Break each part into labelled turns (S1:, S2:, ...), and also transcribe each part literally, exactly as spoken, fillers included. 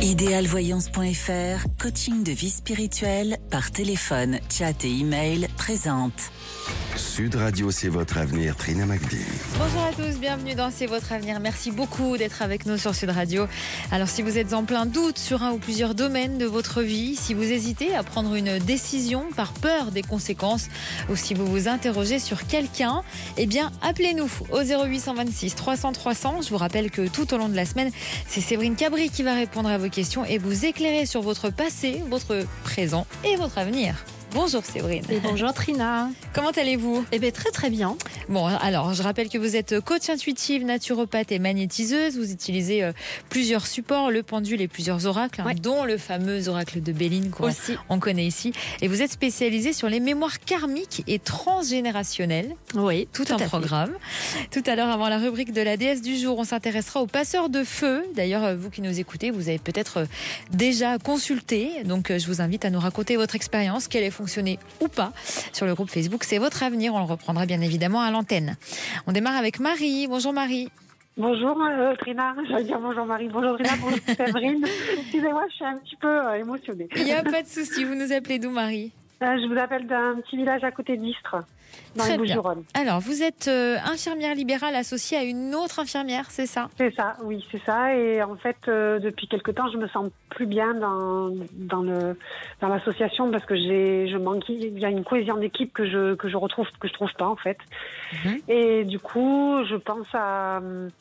S1: idéal voyance point f r, coaching de vie spirituelle par téléphone, chat et email présente.
S2: Sud Radio, c'est votre avenir, Trina Magdi.
S3: Bonjour à tous, bienvenue dans C'est votre avenir. Merci beaucoup d'être avec nous sur Sud Radio. Alors si vous êtes en plein doute sur un ou plusieurs domaines de votre vie, si vous hésitez à prendre une décision par peur des conséquences ou si vous vous interrogez sur quelqu'un, eh bien appelez-nous au zéro huit cent vingt-six trois cents trois cents. Je vous rappelle que tout au long de la semaine, c'est Séverine Cabri qui va répondre à vos questions et vous éclairer sur votre passé, votre présent et votre avenir. Bonjour Séverine.
S4: Et bonjour Trina.
S3: Comment allez-vous ?
S4: Eh bien très très bien.
S3: Bon, alors je rappelle que vous êtes coach intuitive, naturopathe et magnétiseuse. Vous utilisez euh, plusieurs supports, le pendule et plusieurs oracles, hein, ouais. dont le fameux oracle de Béline qu'on Aussi. on connaît ici. Et vous êtes spécialisée sur les mémoires karmiques et transgénérationnelles.
S4: Oui,
S3: tout,
S4: tout
S3: un programme. Fait. Tout à l'heure, avant la rubrique de la déesse du jour, on s'intéressera aux passeurs de feu. D'ailleurs, vous qui nous écoutez, vous avez peut-être déjà consulté. Donc, je vous invite à nous raconter votre expérience, quelle est fonctionner ou pas sur le groupe Facebook C'est votre avenir. On le reprendra bien évidemment à l'antenne. On démarre avec Marie. Bonjour Marie.
S5: Bonjour euh, Trina, j'allais dire bonjour Marie, bonjour Trina, bonjour Séverine. Excusez-moi, je suis un petit peu euh, émotionnée.
S3: Il n'y a pas de souci, vous nous appelez d'où Marie ?
S5: euh, Je vous appelle d'un petit village à côté d'Istres, dans
S3: Très
S5: les Bouches-du-Rhône.
S3: Alors, vous êtes euh, infirmière libérale associée à une autre infirmière, c'est ça ?
S5: C'est ça, oui, c'est ça. Et en fait, euh, depuis quelque temps, je me sens plus bien dans dans le dans l'association parce que j'ai je manque. Il y a une cohésion d'équipe que je que je retrouve que je trouve pas en fait. Mm-hmm. Et du coup, je pense à,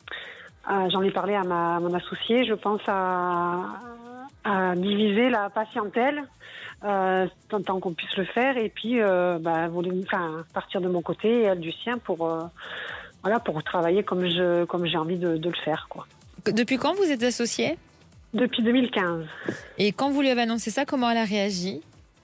S5: à j'en ai parlé à ma à mon associé. Je pense à à diviser la patientèle. Euh, tant, tant qu'on puisse le faire et puis euh, bah, enfin, partir de mon côté et elle du sien pour, euh, voilà, pour travailler comme, je, comme j'ai envie de, de le faire, quoi.
S3: Depuis quand vous êtes associée ?
S5: Depuis deux mille quinze.
S3: Et quand vous lui avez annoncé ça, comment elle a réagi ?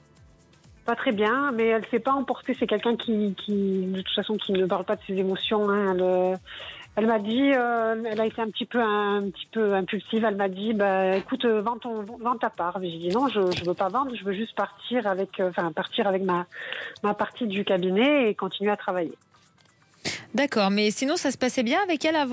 S5: Pas très bien, mais elle ne s'est pas emportée. C'est quelqu'un qui, qui, de toute façon, qui ne parle pas de ses émotions. Hein. Elle, elle m'a dit, euh, elle a été un petit peu, un, un petit peu impulsive. Elle m'a dit, bah, écoute, vends, ton, vends ta part. J'ai dit non, je ne veux pas vendre. Je veux juste partir avec, enfin, partir avec ma, ma partie du cabinet et continuer à travailler.
S3: D'accord, mais sinon, ça se passait bien avec elle avant ?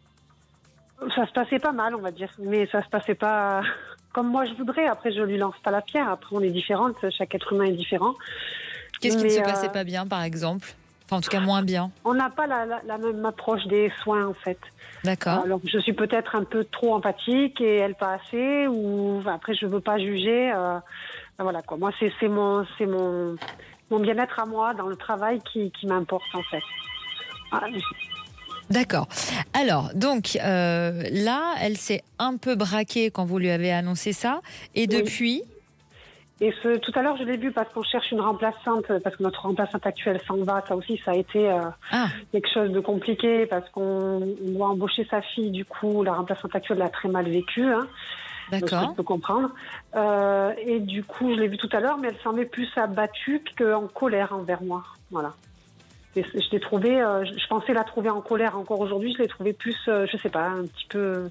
S5: Ça se passait pas mal, on va dire, mais ça se passait pas comme moi je voudrais. Après, je lui lance pas la pierre. Après, on est différentes. Chaque être humain est différent.
S3: Qu'est-ce qui
S5: mais,
S3: ne se
S5: euh...
S3: passait pas bien, par exemple ? Enfin, en tout cas, moins bien.
S5: On n'a pas la, la, la même approche des soins, en fait.
S3: D'accord.
S5: Alors, je suis peut-être un peu trop empathique et elle pas assez. Ou après, je veux pas juger. Euh... Voilà quoi. Moi, c'est, c'est mon, c'est mon, mon bien-être à moi dans le travail qui, qui m'importe, en fait. Ah,
S3: D'accord. Alors, donc, euh, là, elle s'est un peu braquée quand vous lui avez annoncé ça. Et depuis...
S5: Oui. Et ce, tout à l'heure, je l'ai vu parce qu'on cherche une remplaçante, parce que notre remplaçante actuelle s'en va. Ça aussi, ça a été euh, ah. quelque chose de compliqué parce qu'on doit embaucher sa fille. Du coup, la remplaçante actuelle l'a très mal vécu. Hein.
S3: D'accord.
S5: Donc, je peux comprendre. Euh, et du coup, je l'ai vu tout à l'heure, mais elle semblait plus abattue qu'en colère envers moi. Voilà. Et je l'ai trouvée, euh, je pensais la trouver en colère encore aujourd'hui. Je l'ai trouvée plus, euh, je sais pas, un petit peu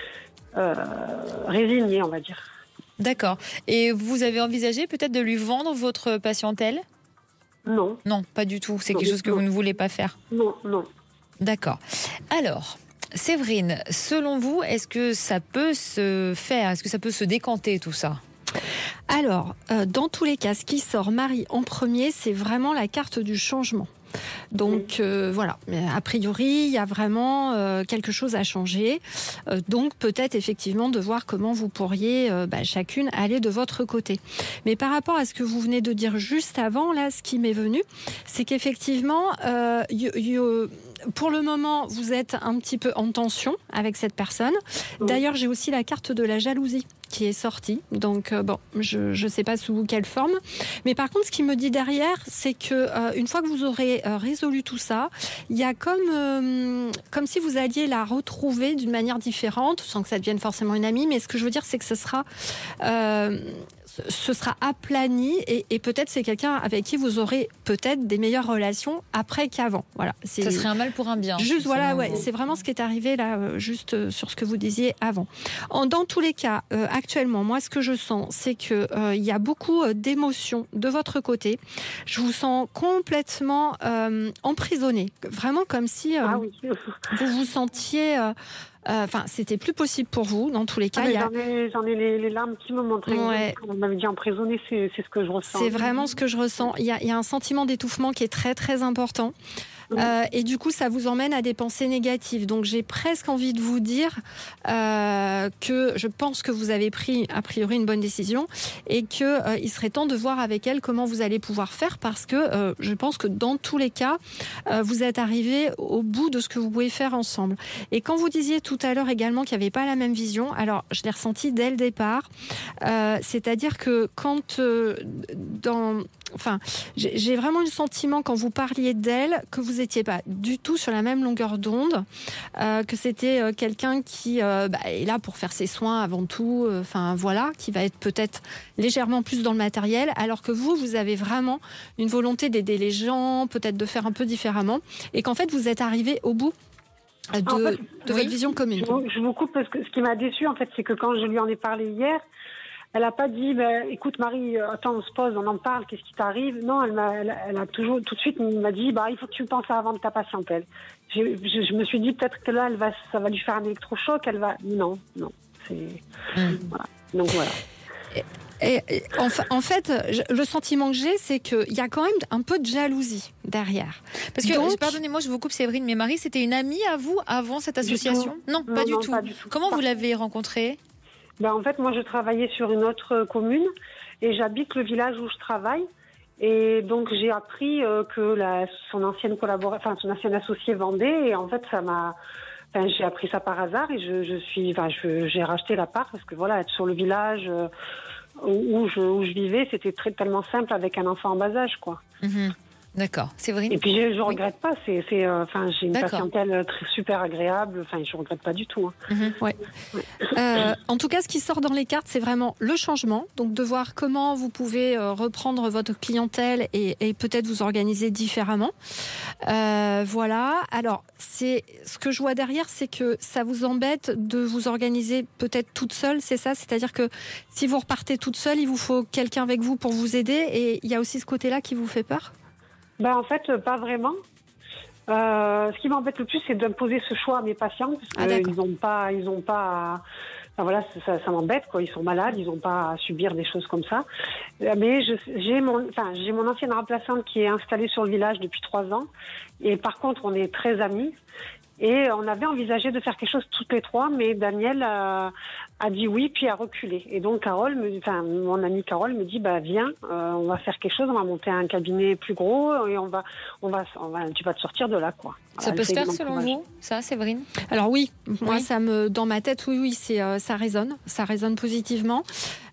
S5: euh, résignée, on va dire.
S3: D'accord. Et vous avez envisagé peut-être de lui vendre votre patientèle ?
S5: Non.
S3: Non, pas du tout. C'est
S5: non,
S3: quelque chose que
S5: non.
S3: vous ne voulez pas faire ?
S5: Non, non.
S3: D'accord. Alors, Séverine, selon vous, est-ce que ça peut se faire ? Est-ce que ça peut se décanter tout ça ?
S4: Alors, euh, dans tous les cas, ce qui sort, Marie, en premier, c'est vraiment la carte du changement. Donc euh, voilà, a priori, il y a vraiment euh, quelque chose à changer. Euh, donc peut-être effectivement de voir comment vous pourriez euh, bah, chacune aller de votre côté. Mais par rapport à ce que vous venez de dire juste avant, là, ce qui m'est venu, c'est qu'effectivement, euh, y, y, pour le moment, vous êtes un petit peu en tension avec cette personne. D'ailleurs, j'ai aussi la carte de la jalousie qui est sortie. Donc, euh, bon, je ne sais pas sous quelle forme. Mais par contre, ce qui me dit derrière, c'est que euh, une fois que vous aurez euh, résolu tout ça, il y a comme, euh, comme si vous alliez la retrouver d'une manière différente, sans que ça devienne forcément une amie. Mais ce que je veux dire, c'est que ce sera... Euh, ce sera aplani et, et peut-être c'est quelqu'un avec qui vous aurez peut-être des meilleures relations après qu'avant. Voilà. C'est
S3: ça serait un mal pour un bien.
S4: Juste voilà, ouais, c'est vraiment ce qui est arrivé là, euh, juste euh, sur ce que vous disiez avant. En, dans tous les cas, euh, actuellement, moi, ce que je sens, c'est que euh, il y a beaucoup euh, d'émotions de votre côté. Je vous sens complètement euh, emprisonné, vraiment comme si euh,
S5: ah oui.
S4: vous vous sentiez. Euh, Enfin, euh, c'était plus possible pour vous, dans tous les cas.
S5: Ah,
S4: il y a...
S5: J'en ai, j'en ai les, les larmes qui me montraient.
S4: Ouais.
S5: On m'avait dit emprisonné, c'est, c'est ce que je ressens.
S4: C'est vraiment ce que je ressens. Il y a, il y a un sentiment d'étouffement qui est très, très important. Euh, et du coup, ça vous emmène à des pensées négatives. Donc, j'ai presque envie de vous dire euh, que je pense que vous avez pris, a priori, une bonne décision et qu'il euh, serait temps de voir avec elle comment vous allez pouvoir faire parce que euh, je pense que dans tous les cas, euh, vous êtes arrivés au bout de ce que vous pouvez faire ensemble. Et quand vous disiez tout à l'heure également qu'il n'y avait pas la même vision, alors, je l'ai ressenti dès le départ. Euh, c'est-à-dire que quand euh, dans... Enfin, j'ai, j'ai vraiment eu le sentiment quand vous parliez d'elle que vous n'étiez pas du tout sur la même longueur d'onde, euh, que c'était euh, quelqu'un qui euh, bah, est là pour faire ses soins avant tout, enfin euh, voilà, qui va être peut-être légèrement plus dans le matériel, alors que vous, vous avez vraiment une volonté d'aider les gens, peut-être de faire un peu différemment, et qu'en fait vous êtes arrivé au bout de, en fait, de oui, votre vision commune.
S5: Je vous, je vous coupe parce que ce qui m'a déçue en fait, c'est que quand je lui en ai parlé hier, elle n'a pas dit, bah, écoute Marie, attends, on se pose, on en parle, qu'est-ce qui t'arrive? Non, elle m'a, elle, elle a toujours, tout de suite, m'a dit, bah, il faut que tu penses à avant de ta patiente, elle. Je, je, je me suis dit, peut-être que là, elle va, ça va lui faire un électrochoc, elle va, non, non, c'est, mmh. voilà. Donc voilà.
S4: Et, et, en, en fait, je, le sentiment que j'ai, c'est qu'il y a quand même un peu de jalousie derrière.
S3: Parce que,
S4: Donc,
S3: pardonnez-moi, je vous coupe, Séverine, mais Marie, c'était une amie à vous avant cette association? Non,
S5: non,
S3: pas, du
S5: non,
S3: tout.
S5: pas du tout.
S3: Comment vous l'avez rencontrée?
S5: Ben, en fait, moi, je travaillais sur une autre commune et j'habite le village où je travaille. Et donc, j'ai appris euh, que la, son ancienne collaboratrice, enfin, son ancienne associée vendait. Et en fait, ça m'a, enfin, j'ai appris ça par hasard et je, je suis, enfin, je, j'ai racheté la part parce que voilà, être sur le village euh, où, je, où je vivais, c'était très, tellement simple avec un enfant en bas âge, quoi.
S3: Mmh. D'accord, Séverine.
S5: Et puis je, je regrette oui. pas, c'est, c'est, enfin, euh, j'ai une
S3: D'accord.
S5: patientèle très, super agréable, enfin, je regrette pas du tout. Hein.
S4: Mmh. Ouais. Ouais. Euh, en tout cas, ce qui sort dans les cartes, c'est vraiment le changement, donc de voir comment vous pouvez euh, reprendre votre clientèle et, et peut-être vous organiser différemment. Euh, voilà. Alors, c'est ce que je vois derrière, c'est que ça vous embête de vous organiser peut-être toute seule, c'est ça? C'est-à-dire que si vous repartez toute seule, il vous faut quelqu'un avec vous pour vous aider, et il y a aussi ce côté-là qui vous fait peur?
S5: Ben, en fait, pas vraiment. Euh, ce qui m'embête le plus, c'est d'imposer ce choix à mes patients, parce qu'ils ah, n'ont pas, ils ont pas, enfin, voilà, ça, ça m'embête, quoi. Ils sont malades, ils n'ont pas à subir des choses comme ça. Mais je, j'ai mon, enfin, j'ai mon ancienne remplaçante qui est installée sur le village depuis trois ans, et par contre, on est très amis. Et on avait envisagé de faire quelque chose toutes les trois, mais Daniel euh, a dit oui, puis a reculé. Et donc Carole, me, enfin mon amie Carole me dit, bah viens, euh, on va faire quelque chose, on va monter un cabinet plus gros et on va, on va, on va tu vas te sortir de là, quoi.
S3: Ça voilà, peut se faire selon vous, ça, Séverine?
S4: Alors oui, moi
S3: oui.
S4: ça me, dans ma tête, oui, oui, c'est, euh, ça résonne, ça résonne positivement.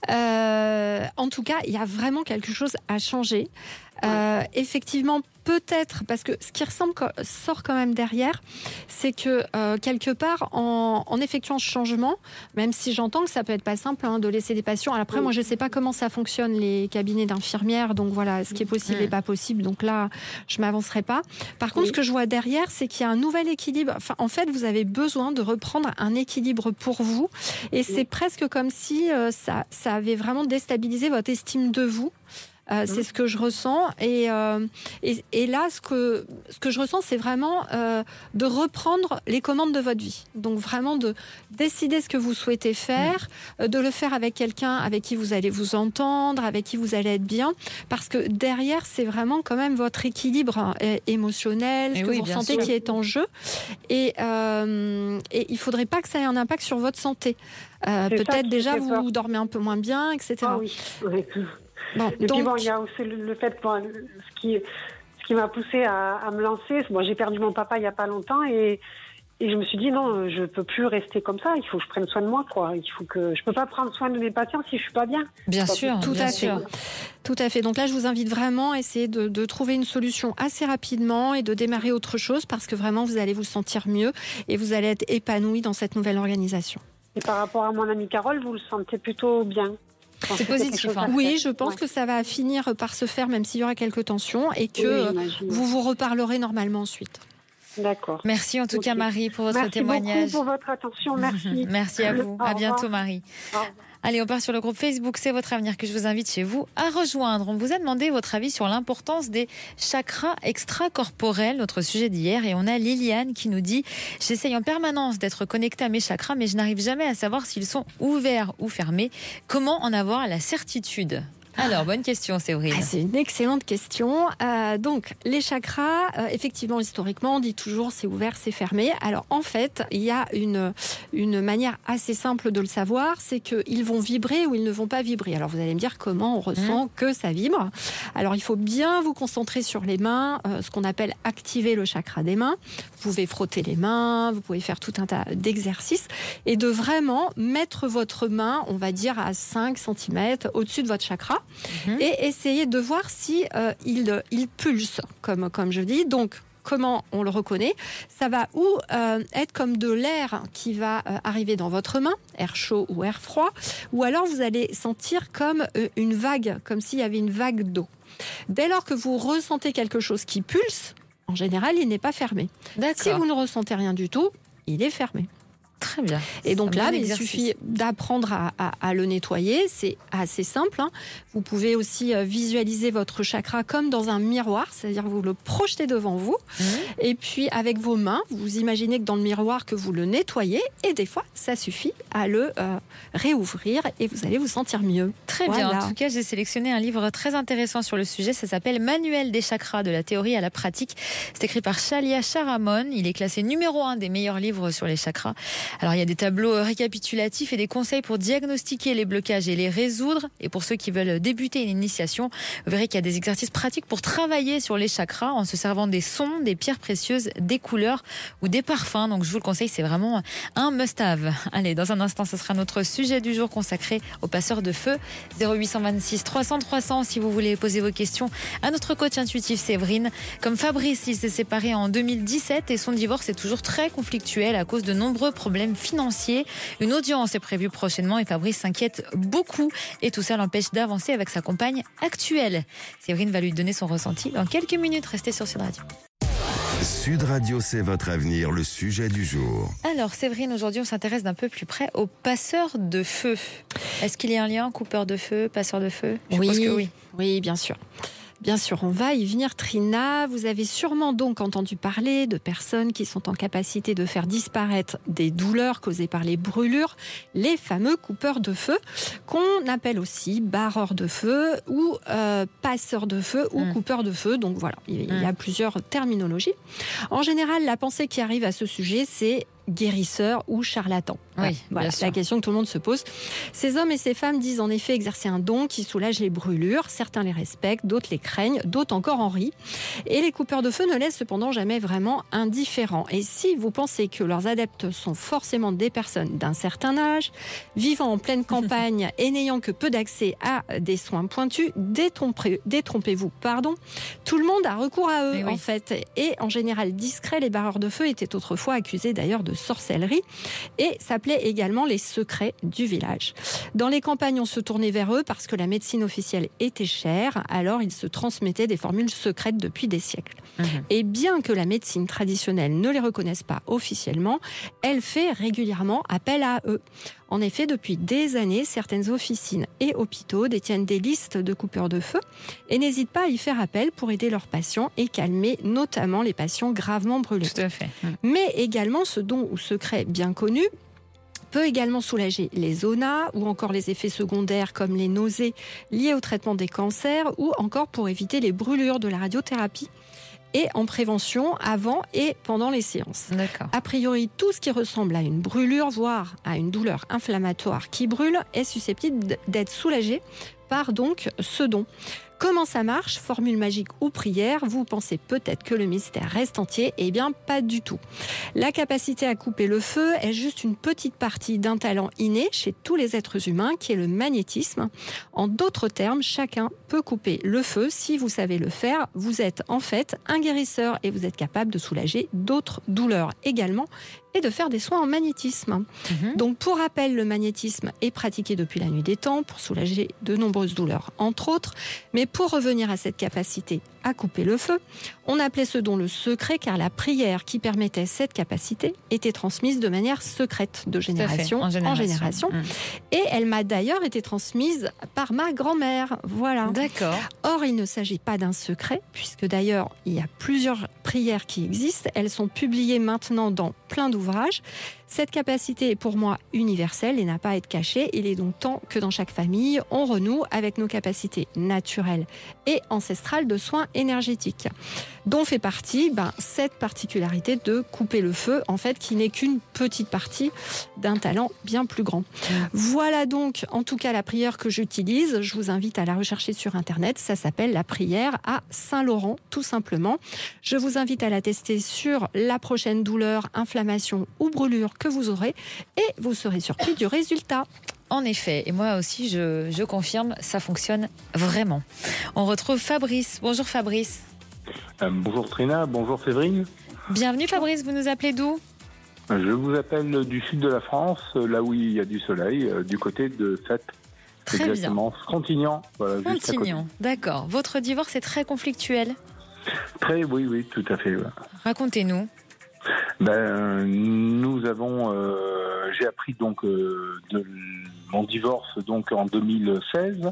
S4: Euh, en tout cas, il y a vraiment quelque chose à changer. Euh, effectivement, peut-être, parce que ce qui ressemble, sort quand même derrière, c'est que euh, quelque part, en, en effectuant ce changement, même si j'entends que ça peut être pas simple hein, de laisser des patients. Alors après, oui. moi, je sais pas comment ça fonctionne les cabinets d'infirmières, donc voilà, ce qui est possible et mmh. pas possible. Donc là, je m'avancerai pas. Par contre, oui. ce que je vois derrière, c'est qu'il y a un nouvel équilibre. Enfin, en fait, vous avez besoin de reprendre un équilibre pour vous, et oui. c'est presque comme si euh, ça, ça avait vraiment déstabilisé votre estime de vous. Euh, mmh. C'est ce que je ressens, et, euh, et, et là ce que, ce que je ressens, c'est vraiment euh, de reprendre les commandes de votre vie, donc vraiment de décider ce que vous souhaitez faire, mmh. euh, de le faire avec quelqu'un avec qui vous allez vous entendre, avec qui vous allez être bien, parce que derrière c'est vraiment quand même votre équilibre hein, émotionnel, ce et que oui, vous ressentez sûr. Qui est en jeu, et, euh, et il ne faudrait pas que ça ait un impact sur votre santé. Euh, peut-être déjà vous peur. Dormez un peu moins bien, et cetera.
S5: Ah oui, oui. Bon, et donc... puis bon, il y a aussi le, le fait, bon, ce qui, ce qui m'a poussée à, à me lancer. Moi, j'ai perdu mon papa il y a pas longtemps, et, et je me suis dit non, je peux plus rester comme ça. Il faut que je prenne soin de moi, quoi. Il faut que je peux pas prendre soin de mes patients si je suis pas bien.
S3: Bien sûr,
S4: tout
S3: bien
S4: à
S3: sûr.
S4: fait. Tout à fait. Donc là, je vous invite vraiment à essayer de, de trouver une solution assez rapidement et de démarrer autre chose, parce que vraiment, vous allez vous sentir mieux et vous allez être épanoui dans cette nouvelle organisation.
S5: Et par rapport à mon amie Carole, vous le sentez plutôt bien?
S3: C'est positif. Hein.
S4: Oui, je pense ouais. que ça va finir par se faire, même s'il y aura quelques tensions, et que oui, vous vous reparlerez normalement ensuite.
S5: D'accord.
S3: Merci en tout
S5: Okay.
S3: cas Marie pour votre
S5: Merci
S3: témoignage.
S5: Merci beaucoup pour votre attention. Merci.
S3: Merci à vous.
S5: Au
S3: À
S5: revoir.
S3: bientôt Marie.
S5: Au revoir.
S3: Allez, on part sur le groupe Facebook C'est votre avenir que je vous invite chez vous à rejoindre. On vous a demandé votre avis sur l'importance des chakras extracorporels, notre sujet d'hier. Et on a Liliane qui nous dit « J'essaye en permanence d'être connectée à mes chakras, mais je n'arrive jamais à savoir s'ils sont ouverts ou fermés. Comment en avoir la certitude ?» Alors, bonne question, Séverine.
S4: Ah, c'est une excellente question. Euh, donc, les chakras, euh, effectivement, historiquement, on dit toujours c'est ouvert, c'est fermé. Alors, en fait, il y a une, une manière assez simple de le savoir, c'est qu'ils vont vibrer ou ils ne vont pas vibrer. Alors, vous allez me dire comment on ressent mmh. que ça vibre. Alors, il faut bien vous concentrer sur les mains, euh, ce qu'on appelle activer le chakra des mains. Vous pouvez frotter les mains, vous pouvez faire tout un tas d'exercices et de vraiment mettre votre main, on va dire, à cinq centimètres au-dessus de votre chakra. Mmh. Et essayer de voir si euh, il, il pulse, comme, comme je dis. Donc, comment on le reconnaît? Ça va ou euh, être comme de l'air qui va euh, arriver dans votre main, air chaud ou air froid, ou alors vous allez sentir comme euh, une vague, comme s'il y avait une vague d'eau. Dès lors que vous ressentez quelque chose qui pulse, en général, il n'est pas fermé.
S3: D'accord.
S4: Si vous ne ressentez rien du tout, il est fermé.
S3: Très bien.
S4: Et donc
S3: là,
S4: bon il suffit d'apprendre à, à, à le nettoyer. C'est assez simple. Hein. Vous pouvez aussi visualiser votre chakra comme dans un miroir, c'est-à-dire vous le projetez devant vous. Mmh. Et puis avec vos mains, vous imaginez que dans le miroir que vous le nettoyez. Et des fois, ça suffit à le euh, réouvrir et vous allez vous sentir mieux.
S3: Très
S4: voilà.
S3: bien. En tout cas, j'ai sélectionné un livre très intéressant sur le sujet. Ça s'appelle Manuel des chakras, de la théorie à la pratique. C'est écrit par Shalia Sharamon. Il est classé numéro un des meilleurs livres sur les chakras. Alors, il y a des tableaux récapitulatifs et des conseils pour diagnostiquer les blocages et les résoudre. Et pour ceux qui veulent débuter une initiation, vous verrez qu'il y a des exercices pratiques pour travailler sur les chakras en se servant des sons, des pierres précieuses, des couleurs ou des parfums. Donc, je vous le conseille, c'est vraiment un must-have. Allez, dans un instant, ce sera notre sujet du jour consacré aux passeurs de feu. zéro huit cent vingt-six trois cents trois cents si vous voulez poser vos questions à notre coach intuitif Séverine. Comme Fabrice, il s'est séparé en deux mille dix-sept et son divorce est toujours très conflictuel à cause de nombreux problèmes financiers. Une audience est prévue prochainement et Fabrice s'inquiète beaucoup et tout ça l'empêche d'avancer avec sa compagne actuelle. Séverine va lui donner son ressenti dans quelques minutes. Restez sur Sud Radio.
S2: Sud Radio, c'est votre avenir, le sujet du jour.
S3: Alors Séverine, aujourd'hui on s'intéresse d'un peu plus près aux passeurs de feu. Est-ce qu'il y a un lien, coupeur de feu, passeur de feu? Je
S4: oui,
S3: pense que oui.
S4: Oui, bien sûr. Bien sûr, on va y venir, Trina. Vous avez sûrement donc entendu parler de personnes qui sont en capacité de faire disparaître des douleurs causées par les brûlures, les fameux coupeurs de feu, qu'on appelle aussi barreurs de feu ou euh, passeurs de feu ou mmh. coupeurs de feu. Donc voilà, il y a mmh. plusieurs terminologies. En général, la pensée qui arrive à ce sujet, c'est guérisseur ou charlatan.
S3: Oui,
S4: voilà, c'est la question que tout le monde se pose. Ces hommes et ces femmes disent en effet exercer un don qui soulage les brûlures. Certains les respectent, d'autres les craignent, d'autres encore en rient. Et les coupeurs de feu ne laissent cependant jamais vraiment indifférents. Et si vous pensez que leurs adeptes sont forcément des personnes d'un certain âge, vivant en pleine campagne et n'ayant que peu d'accès à des soins pointus, détrompez, détrompez-vous, pardon. Tout le monde a recours à eux, oui. en fait. Et en général discrets, les barreurs de feu étaient autrefois accusés d'ailleurs de sorcellerie et s'appelaient également les secrets du village. Dans les campagnes, on se tournait vers eux parce que la médecine officielle était chère, alors ils se transmettaient des formules secrètes depuis des siècles. Mmh. Et bien que la médecine traditionnelle ne les reconnaisse pas officiellement, elle fait régulièrement appel à eux. En effet, depuis des années, certaines officines et hôpitaux détiennent des listes de coupeurs de feu et n'hésitent pas à y faire appel pour aider leurs patients et calmer notamment les patients gravement brûlés.
S3: Tout à fait.
S4: Mais également, ce don ou secret bien connu peut également soulager les zonas ou encore les effets secondaires comme les nausées liées au traitement des cancers ou encore pour éviter les brûlures de la radiothérapie et en prévention avant et pendant les séances.
S3: D'accord.
S4: A priori, tout ce qui ressemble à une brûlure, voire à une douleur inflammatoire qui brûle, est susceptible d'être soulagé par donc ce don. Comment ça marche? Formule magique ou prière? Vous pensez peut-être que le mystère reste entier. Eh bien, pas du tout. La capacité à couper le feu est juste une petite partie d'un talent inné chez tous les êtres humains qui est le magnétisme. En d'autres termes, chacun peut couper le feu. Si vous savez le faire, vous êtes en fait un guérisseur et vous êtes capable de soulager d'autres douleurs également et de faire des soins en magnétisme. Mmh. Donc, pour rappel, le magnétisme est pratiqué depuis la nuit des temps pour soulager de nombreuses douleurs, entre autres. Mais pour revenir à cette capacité à couper le feu. On appelait ce don le secret car la prière qui permettait cette capacité était transmise de manière secrète de génération en génération. En génération. Mmh. Et elle m'a d'ailleurs été transmise par ma grand-mère. Voilà.
S3: D'accord.
S4: Or, il ne s'agit pas d'un secret puisque d'ailleurs, il y a plusieurs prières qui existent. Elles sont publiées maintenant dans plein d'ouvrages. Cette capacité est pour moi universelle et n'a pas à être cachée. Il est donc temps que dans chaque famille, on renoue avec nos capacités naturelles et ancestrales de soins énergétiques, dont fait partie ben, cette particularité de couper le feu, en fait, qui n'est qu'une petite partie d'un talent bien plus grand. Voilà donc, en tout cas, la prière que j'utilise. Je vous invite à la rechercher sur Internet. Ça s'appelle la prière à Saint-Laurent, tout simplement. Je vous invite à la tester sur la prochaine douleur, inflammation ou brûlure que vous aurez et vous serez surpris du résultat.
S3: En effet, et moi aussi je, je confirme, ça fonctionne vraiment. On retrouve Fabrice. Bonjour Fabrice.
S6: Euh, bonjour Trina, bonjour Séverine.
S3: Bienvenue Fabrice, vous nous appelez d'où ?
S6: Je vous appelle du sud de la France, là où il y a du soleil, euh, du côté de Sète.
S3: Très
S6: Exactement,
S3: bien.
S6: Frontignan. Voilà,
S3: Frontignan, d'accord. Votre divorce est très conflictuel ?
S6: Très, oui, oui, tout à fait. Ouais.
S3: Racontez-nous.
S6: Ben, nous avons, euh, j'ai appris donc euh, de mon divorce donc en deux mille seize.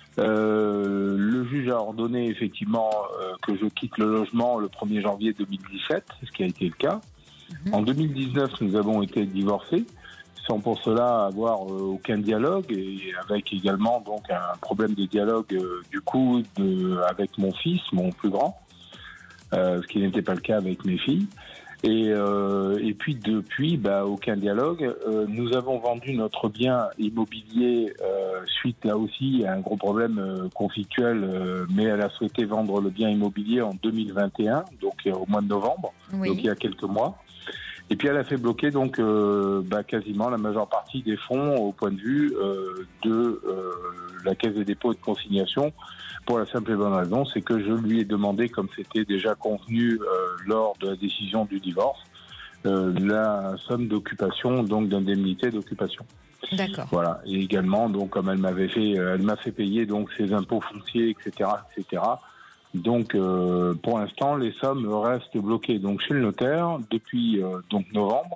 S6: Euh, le juge a ordonné effectivement euh, que je quitte le logement le premier janvier deux mille dix-sept, ce qui a été le cas. Mmh. En deux mille dix-neuf, nous avons été divorcés, sans pour cela avoir euh, aucun dialogue et avec également donc un problème de dialogue euh, du coup de, avec mon fils, mon plus grand, euh, ce qui n'était pas le cas avec mes filles. Et, euh, et puis depuis, bah, aucun dialogue. Euh, nous avons vendu notre bien immobilier euh, suite là aussi à un gros problème euh, conflictuel, euh, mais elle a souhaité vendre le bien immobilier en deux mille vingt et un, donc euh, au mois de novembre, oui. Donc il y a quelques mois. Et puis elle a fait bloquer donc euh, bah, quasiment la majeure partie des fonds au point de vue euh, de euh, la Caisse des dépôts et de consignation. Pour la simple et bonne raison, c'est que je lui ai demandé, comme c'était déjà convenu euh, lors de la décision du divorce, euh, la somme d'occupation, donc d'indemnité d'occupation.
S3: D'accord.
S6: Voilà. Et également, donc comme elle m'avait fait, elle m'a fait payer donc ses impôts fonciers, et cetera, et cetera. Donc, euh, pour l'instant, les sommes restent bloquées donc chez le notaire depuis euh, donc novembre,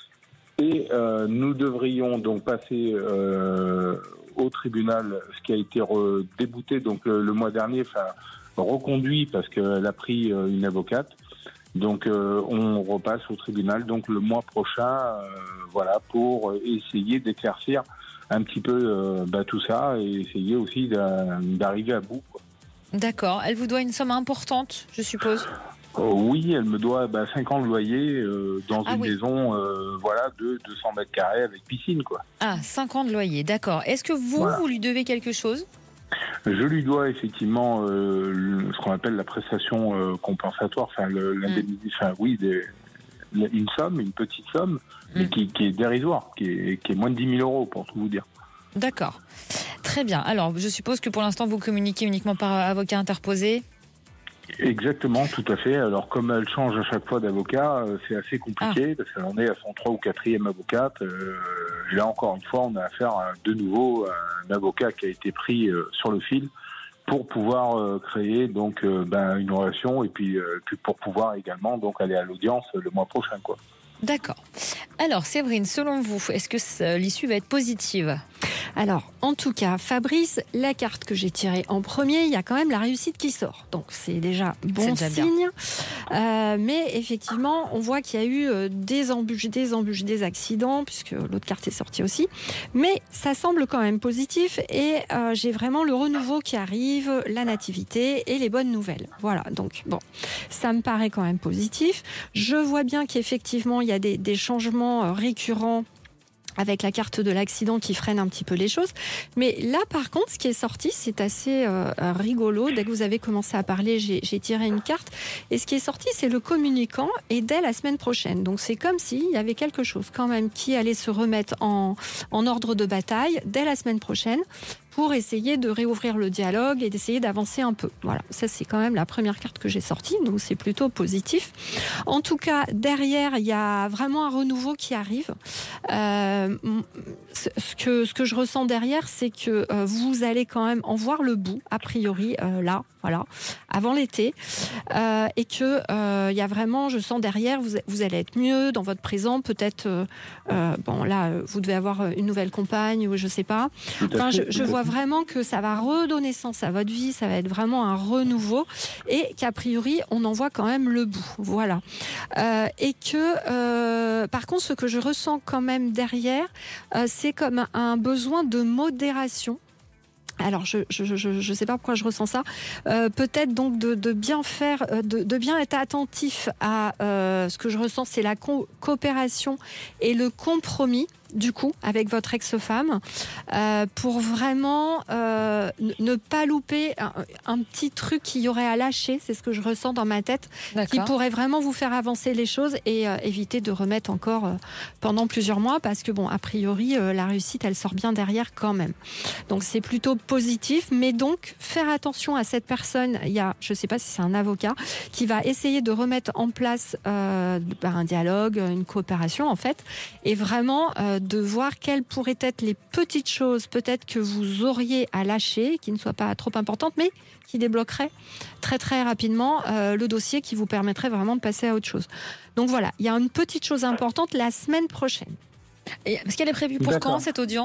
S6: et euh, nous devrions donc passer euh, au tribunal, ce qui a été débouté donc le, le mois dernier, enfin reconduit parce qu'elle a pris euh, une avocate. Donc, euh, on repasse au tribunal donc le mois prochain, euh, voilà, pour essayer d'éclaircir un petit peu euh, bah, tout ça et essayer aussi d'arriver à bout, quoi.
S3: D'accord. Elle vous doit une somme importante, je suppose ?
S6: euh, Oui, elle me doit bah, cinq ans de loyer euh, dans ah, une oui. maison euh, voilà, de deux cents mètres carrés avec piscine, quoi. Ah,
S3: cinq ans de loyer, d'accord. Est-ce que vous, voilà. vous lui devez quelque chose ?
S6: Je lui dois effectivement euh, le, ce qu'on appelle la prestation euh, compensatoire, enfin l'indemnité, enfin mm. oui, des, une somme, une petite somme, mm. mais qui, qui est dérisoire, qui est, qui est moins de dix mille euros pour tout vous dire.
S3: D'accord. Très bien. Alors, je suppose que pour l'instant, vous communiquez uniquement par avocat interposé ?
S6: Exactement, tout à fait. Alors, comme elle change à chaque fois d'avocat, euh, c'est assez compliqué, ah. parce qu'elle en est à son trois ou quatrième avocate. Euh, là, encore une fois, on a affaire à, de nouveau à un avocat qui a été pris euh, sur le fil pour pouvoir euh, créer donc euh, ben, une relation et puis, euh, puis pour pouvoir également donc aller à l'audience le mois prochain, quoi.
S3: D'accord. Alors, Séverine, selon vous, est-ce que l'issue va être positive ?
S4: Alors, en tout cas, Fabrice, la carte que j'ai tirée en premier, il y a quand même la réussite qui sort. Donc, c'est déjà bon déjà signe. Euh, mais effectivement, on voit qu'il y a eu des embûches, des embûches, des accidents, puisque l'autre carte est sortie aussi. Mais ça semble quand même positif et euh, j'ai vraiment le renouveau qui arrive, la nativité et les bonnes nouvelles. Voilà, donc bon, ça me paraît quand même positif. Je vois bien qu'effectivement, il y a des, des changements récurrents avec la carte de l'accident qui freine un petit peu les choses. Mais là, par contre, ce qui est sorti, c'est assez euh, rigolo. Dès que vous avez commencé à parler, j'ai, j'ai tiré une carte. Et ce qui est sorti, c'est le communicant et dès la semaine prochaine. Donc, c'est comme s'il y avait quelque chose quand même qui allait se remettre en, en ordre de bataille dès la semaine prochaine pour essayer de réouvrir le dialogue et d'essayer d'avancer un peu. Voilà, ça c'est quand même la première carte que j'ai sortie, donc c'est plutôt positif. En tout cas, derrière, il y a vraiment un renouveau qui arrive. Euh, ce, que, ce que je ressens derrière, c'est que euh, vous allez quand même en voir le bout, a priori, euh, là, voilà, avant l'été, euh, et que euh, il y a vraiment, je sens derrière, vous, vous allez être mieux dans votre présent, peut-être, euh, euh, bon là, vous devez avoir une nouvelle compagne ou je sais pas. Enfin, je, je vois vraiment que ça va redonner sens à votre vie, ça va être vraiment un renouveau, et qu'a priori, on en voit quand même le bout, voilà. Euh, et que, euh, par contre, ce que je ressens quand même derrière, euh, c'est comme un, un besoin de modération. Alors, je je je je sais pas pourquoi je ressens ça. Euh, peut-être donc de, de bien faire, de, de bien être attentif à euh, ce que je ressens, c'est la co- coopération et le compromis. Du coup, avec votre ex-femme, euh, pour vraiment euh, ne pas louper un, un petit truc qu'il y aurait à lâcher, c'est ce que je ressens dans ma tête, D'accord. qui pourrait vraiment vous faire avancer les choses et euh, éviter de remettre encore euh, pendant plusieurs mois, parce que bon, a priori, euh, la réussite, elle sort bien derrière quand même. Donc c'est plutôt positif, mais donc faire attention à cette personne. Il y a, je ne sais pas si c'est un avocat, qui va essayer de remettre en place euh, un dialogue, une coopération en fait, et vraiment euh, de voir quelles pourraient être les petites choses peut-être que vous auriez à lâcher, qui ne soient pas trop importantes, mais qui débloqueraient très très rapidement euh, le dossier, qui vous permettrait vraiment de passer à autre chose. Donc voilà, il y a une petite chose importante la semaine prochaine.
S3: Et, est-ce qu'elle est prévue pour D'accord. quand cette audience ?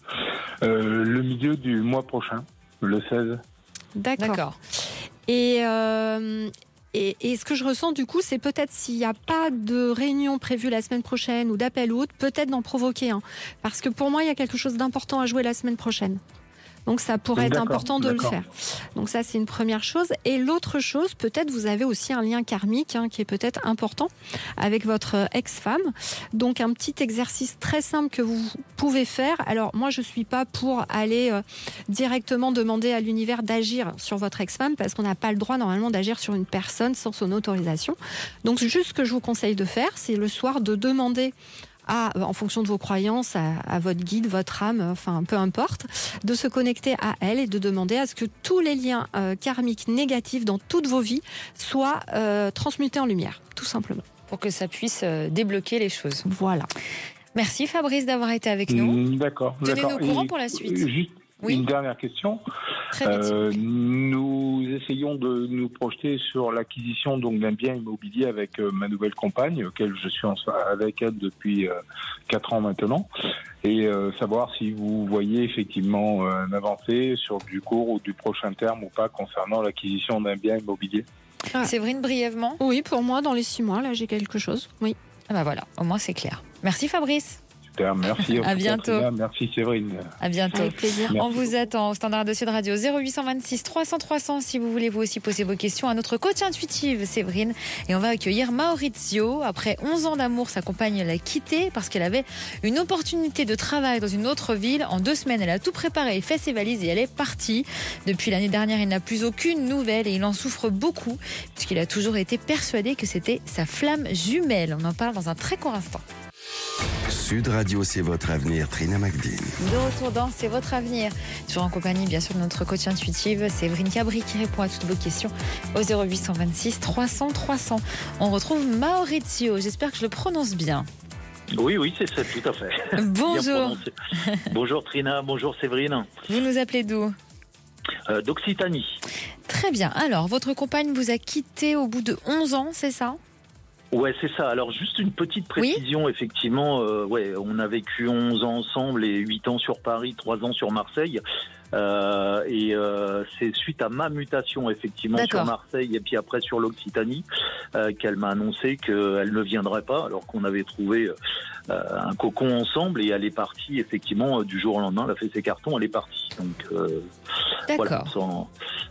S6: euh, Le milieu du mois prochain, le seize.
S4: D'accord. D'accord. Et... Euh, Et, et ce que je ressens du coup, c'est peut-être s'il n'y a pas de réunion prévue la semaine prochaine ou d'appel ou autre, peut-être d'en provoquer un. Parce que pour moi, il y a quelque chose d'important à jouer la semaine prochaine. Donc ça pourrait d'accord, être important de d'accord. le faire. Donc ça, c'est une première chose. Et l'autre chose, peut-être vous avez aussi un lien karmique hein, qui est peut-être important avec votre ex-femme. Donc un petit exercice très simple que vous pouvez faire. Alors moi, je suis pas pour aller euh, directement demander à l'univers d'agir sur votre ex-femme, parce qu'on n'a pas le droit normalement d'agir sur une personne sans son autorisation. Donc juste ce que je vous conseille de faire, c'est le soir de demander à, en fonction de vos croyances, à, à votre guide, votre âme, enfin peu importe, de se connecter à elle et de demander à ce que tous les liens euh, karmiques négatifs dans toutes vos vies soient euh, transmutés en lumière, tout simplement.
S3: Pour que ça puisse euh, débloquer les choses.
S4: Voilà.
S3: Merci Fabrice d'avoir été avec nous.
S6: Mmh, d'accord.
S3: Tenez-nous
S6: d'accord.
S3: au courant
S6: et,
S3: pour la suite.
S6: Juste oui. Une dernière question.
S3: Très bien.
S6: Euh, nous essayons de nous projeter sur l'acquisition donc d'un bien immobilier avec euh, ma nouvelle compagne, auquel je suis en, avec elle depuis euh, quatre ans maintenant, et euh, savoir si vous voyez effectivement euh, une avancée sur du court ou du prochain terme ou pas concernant l'acquisition d'un bien immobilier.
S3: Ah. Séverine, brièvement.
S4: Oui, pour moi, dans les six mois, là, j'ai quelque chose. Oui.
S3: Ah bah voilà, au moins c'est clair. Merci Fabrice.
S6: Merci.
S3: À bientôt.
S6: Catherine. Merci Séverine.
S3: À bientôt.
S4: Avec plaisir.
S3: On vous attend au standard de Sud Radio zéro huit cent vingt-six trois cents trois cents si vous voulez vous aussi poser vos questions à notre coach intuitive Séverine. Et on va accueillir Maurizio. Après onze ans d'amour, sa compagne l'a quitté parce qu'elle avait une opportunité de travail dans une autre ville. En deux semaines, elle a tout préparé, fait ses valises et elle est partie. Depuis l'année dernière, il n'a plus aucune nouvelle et il en souffre beaucoup puisqu'il a toujours été persuadé que c'était sa flamme jumelle. On en parle dans un très court instant.
S2: Sud Radio, c'est votre avenir, Trina McDean.
S3: De retour dans C'est votre avenir. Toujours en compagnie, bien sûr, de notre coach intuitive, Séverine Cabri, qui répond à toutes vos questions au zéro huit cent vingt-six trois cents trois cents. On retrouve Maurizio. J'espère que je le prononce bien.
S7: Oui, oui, c'est ça, tout à fait.
S3: Bonjour.
S7: Bonjour Trina, bonjour Séverine.
S3: Vous nous appelez d'où ?
S7: euh, D'Occitanie.
S3: Très bien. Alors, votre compagne vous a quitté au bout de onze ans, c'est ça ?
S7: Ouais, c'est ça. Alors, juste une petite précision, oui. Effectivement, euh, ouais, on a vécu onze ans ensemble et huit ans sur Paris, trois ans sur Marseille. Euh, et euh, c'est suite à ma mutation, effectivement, D'accord. sur Marseille et puis après sur l'Occitanie, euh, qu'elle m'a annoncé qu'elle ne viendrait pas, alors qu'on avait trouvé euh, un cocon ensemble, et elle est partie, effectivement, du jour au lendemain, elle a fait ses cartons, elle est partie. Donc, euh,
S3: D'accord.
S7: Voilà, sans...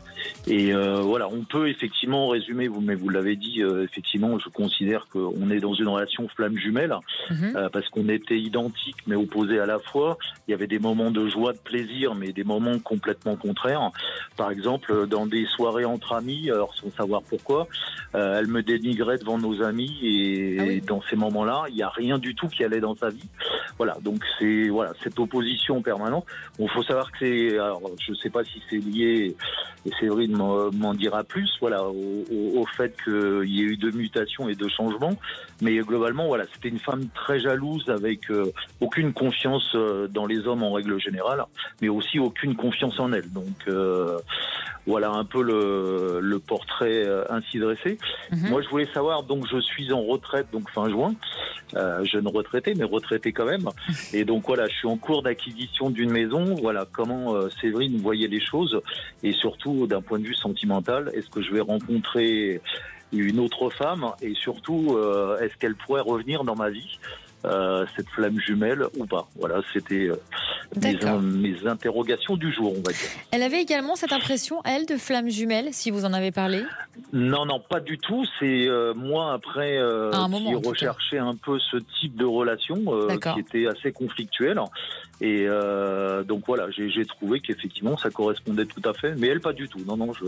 S7: Et euh, voilà, on peut effectivement résumer, vous, mais vous l'avez dit, euh, effectivement, je considère qu'on est dans une relation flamme jumelle, mmh. euh, parce qu'on était identiques mais opposés à la fois. Il y avait des moments de joie, de plaisir, mais des moments complètement contraires. Par exemple, dans des soirées entre amis, alors sans savoir pourquoi, euh, elle me dénigrait devant nos amis, et, ah oui. et dans ces moments-là, il n'y a rien du tout qui allait dans sa vie. Voilà, donc c'est voilà cette opposition permanente. Bon, faut savoir que c'est, alors je ne sais pas si c'est lié, et Séverine m'en, m'en dira plus, voilà, au, au, au fait qu'il y ait eu de mutations et de changements, mais globalement, voilà, c'était une femme très jalouse, avec euh, aucune confiance euh, dans les hommes en règle générale, mais aussi aucune confiance en elle. Donc euh, voilà un peu le, le portrait euh, ainsi dressé. Mmh. Moi, je voulais savoir, donc je suis en retraite, donc fin juin, euh, jeune retraité, mais retraité quand même, et donc voilà, je suis en cours d'acquisition d'une maison. Voilà comment euh, Séverine voyait les choses, et surtout d'un point de vue sentimental, est-ce que je vais rencontrer une autre femme, et surtout euh, est-ce qu'elle pourrait revenir dans ma vie, euh, cette flamme jumelle ou pas. Voilà, c'était euh, mes, mes interrogations du jour, on va dire.
S3: Elle avait également cette impression, elle, de flamme jumelle, si vous en avez parlé?
S7: Non, non, pas du tout. C'est euh, moi, après, euh, moment, qui recherchais un peu ce type de relation euh, qui était assez conflictuelle. Et euh, donc voilà, j'ai, j'ai trouvé qu'effectivement, ça correspondait tout à fait. Mais elle, pas du tout. Non, non, je,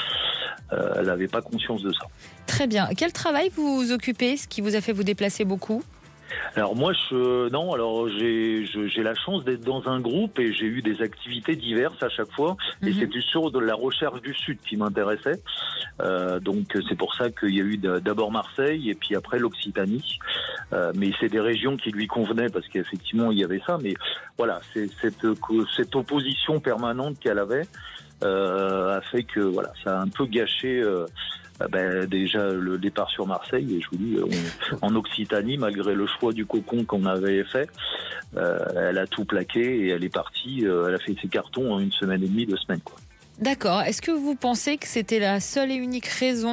S7: euh, elle n'avait pas conscience de ça.
S3: Très bien. Quel travail vous occupez, ce qui vous a fait vous déplacer beaucoup?
S7: Alors moi, je, non, alors j'ai, je, j'ai la chance d'être dans un groupe, et j'ai eu des activités diverses à chaque fois, et mm-hmm. c'était sur de la recherche du Sud qui m'intéressait. Euh, donc c'est pour ça qu'il y a eu d'abord Marseille, et puis après l'Occitanie. Euh, mais c'est des régions qui lui convenaient, parce qu'effectivement il y avait ça. Mais voilà, c'est cette, cette opposition permanente qu'elle avait euh, a fait que voilà, ça a un peu gâché. Euh, Ben, déjà le départ sur Marseille, et je vous dis, on, en Occitanie, malgré le choix du cocon qu'on avait fait, euh, elle a tout plaqué et elle est partie. Euh, elle a fait ses cartons en une semaine et demie, deux semaines, quoi.
S3: D'accord. Est-ce que vous pensez que c'était la seule et unique raison,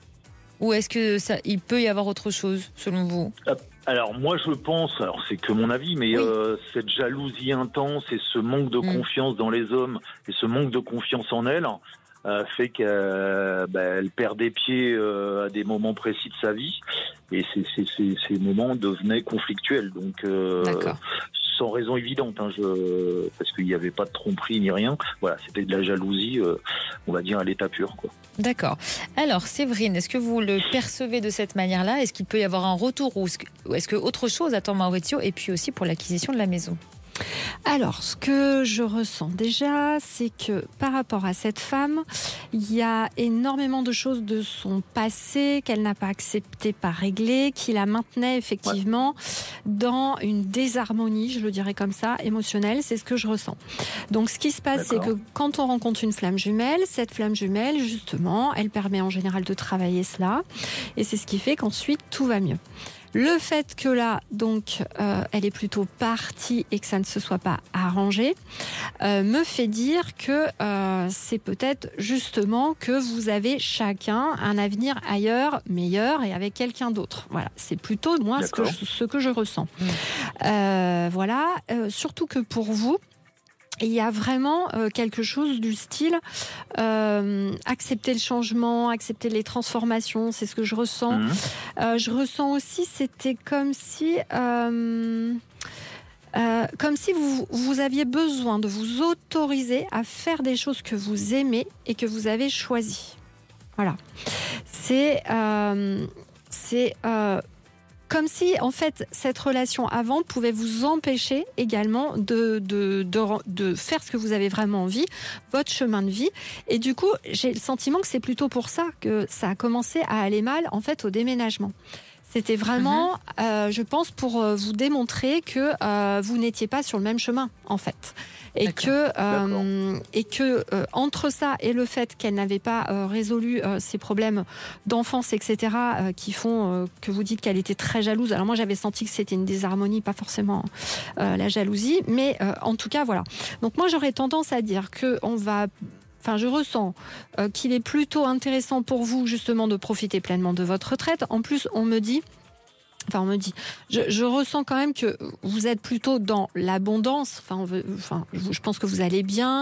S3: ou est-ce que ça, il peut y avoir autre chose selon vous?
S7: Alors moi je pense, alors c'est que mon avis, mais oui. euh, cette jalousie intense et ce manque de mmh. confiance dans les hommes, et ce manque de confiance en elle, Euh, fait qu'elle euh, bah, perd des pieds euh, à des moments précis de sa vie, et ces, ces, ces, ces moments devenaient conflictuels, donc euh, sans raison évidente, hein, je, parce qu'il n'y avait pas de tromperie ni rien. Voilà, c'était de la jalousie, euh, on va dire à l'état pur, quoi.
S3: D'accord. Alors Séverine, est-ce que vous le percevez de cette manière-là? Est-ce qu'il peut y avoir un retour, ou est-ce que autre chose attend Maurizio, et puis aussi pour l'acquisition de la maison?
S4: Alors, ce que je ressens déjà, c'est que par rapport à cette femme, il y a énormément de choses de son passé qu'elle n'a pas accepté, pas réglé, qui la maintenait effectivement ouais. dans une désharmonie, je le dirais comme ça, émotionnelle. C'est ce que je ressens. Donc, ce qui se passe, D'accord. c'est que quand on rencontre une flamme jumelle, cette flamme jumelle, justement, elle permet en général de travailler cela. Et c'est ce qui fait qu'ensuite, tout va mieux. Le fait que là, donc, euh, elle est plutôt partie et que ça ne se soit pas arrangé, euh, me fait dire que euh, c'est peut-être justement que vous avez chacun un avenir ailleurs, meilleur, et avec quelqu'un d'autre. Voilà, c'est plutôt moi ce que, je, ce que je ressens. Mmh. Euh, voilà, euh, surtout que pour vous, il y a vraiment euh, quelque chose du style euh, accepter le changement, accepter les transformations, c'est ce que je ressens. Mmh. Euh, je ressens aussi, c'était comme si, euh, euh, comme si vous, vous aviez besoin de vous autoriser à faire des choses que vous aimez et que vous avez choisies. Voilà. C'est... Euh, c'est euh, Comme si, en fait, cette relation avant pouvait vous empêcher également de, de, de, de faire ce que vous avez vraiment envie, votre chemin de vie. Et du coup, j'ai le sentiment que c'est plutôt pour ça que ça a commencé à aller mal, en fait, au déménagement. C'était vraiment, mmh. euh, je pense, pour vous démontrer que euh, vous n'étiez pas sur le même chemin, en fait. Et D'accord. que, euh, et que euh, entre ça et le fait qu'elle n'avait pas euh, résolu euh, ses problèmes d'enfance, et cetera, euh, qui font euh, que vous dites qu'elle était très jalouse. Alors moi, j'avais senti que c'était une désharmonie, pas forcément euh, la jalousie, mais euh, en tout cas, voilà. Donc moi, j'aurais tendance à dire que on va. Enfin, je ressens euh, qu'il est plutôt intéressant pour vous, justement, de profiter pleinement de votre retraite. En plus, on me dit Enfin, on me dit, je, je ressens quand même que vous êtes plutôt dans l'abondance. Enfin, on veut, enfin, je, je pense que vous allez bien.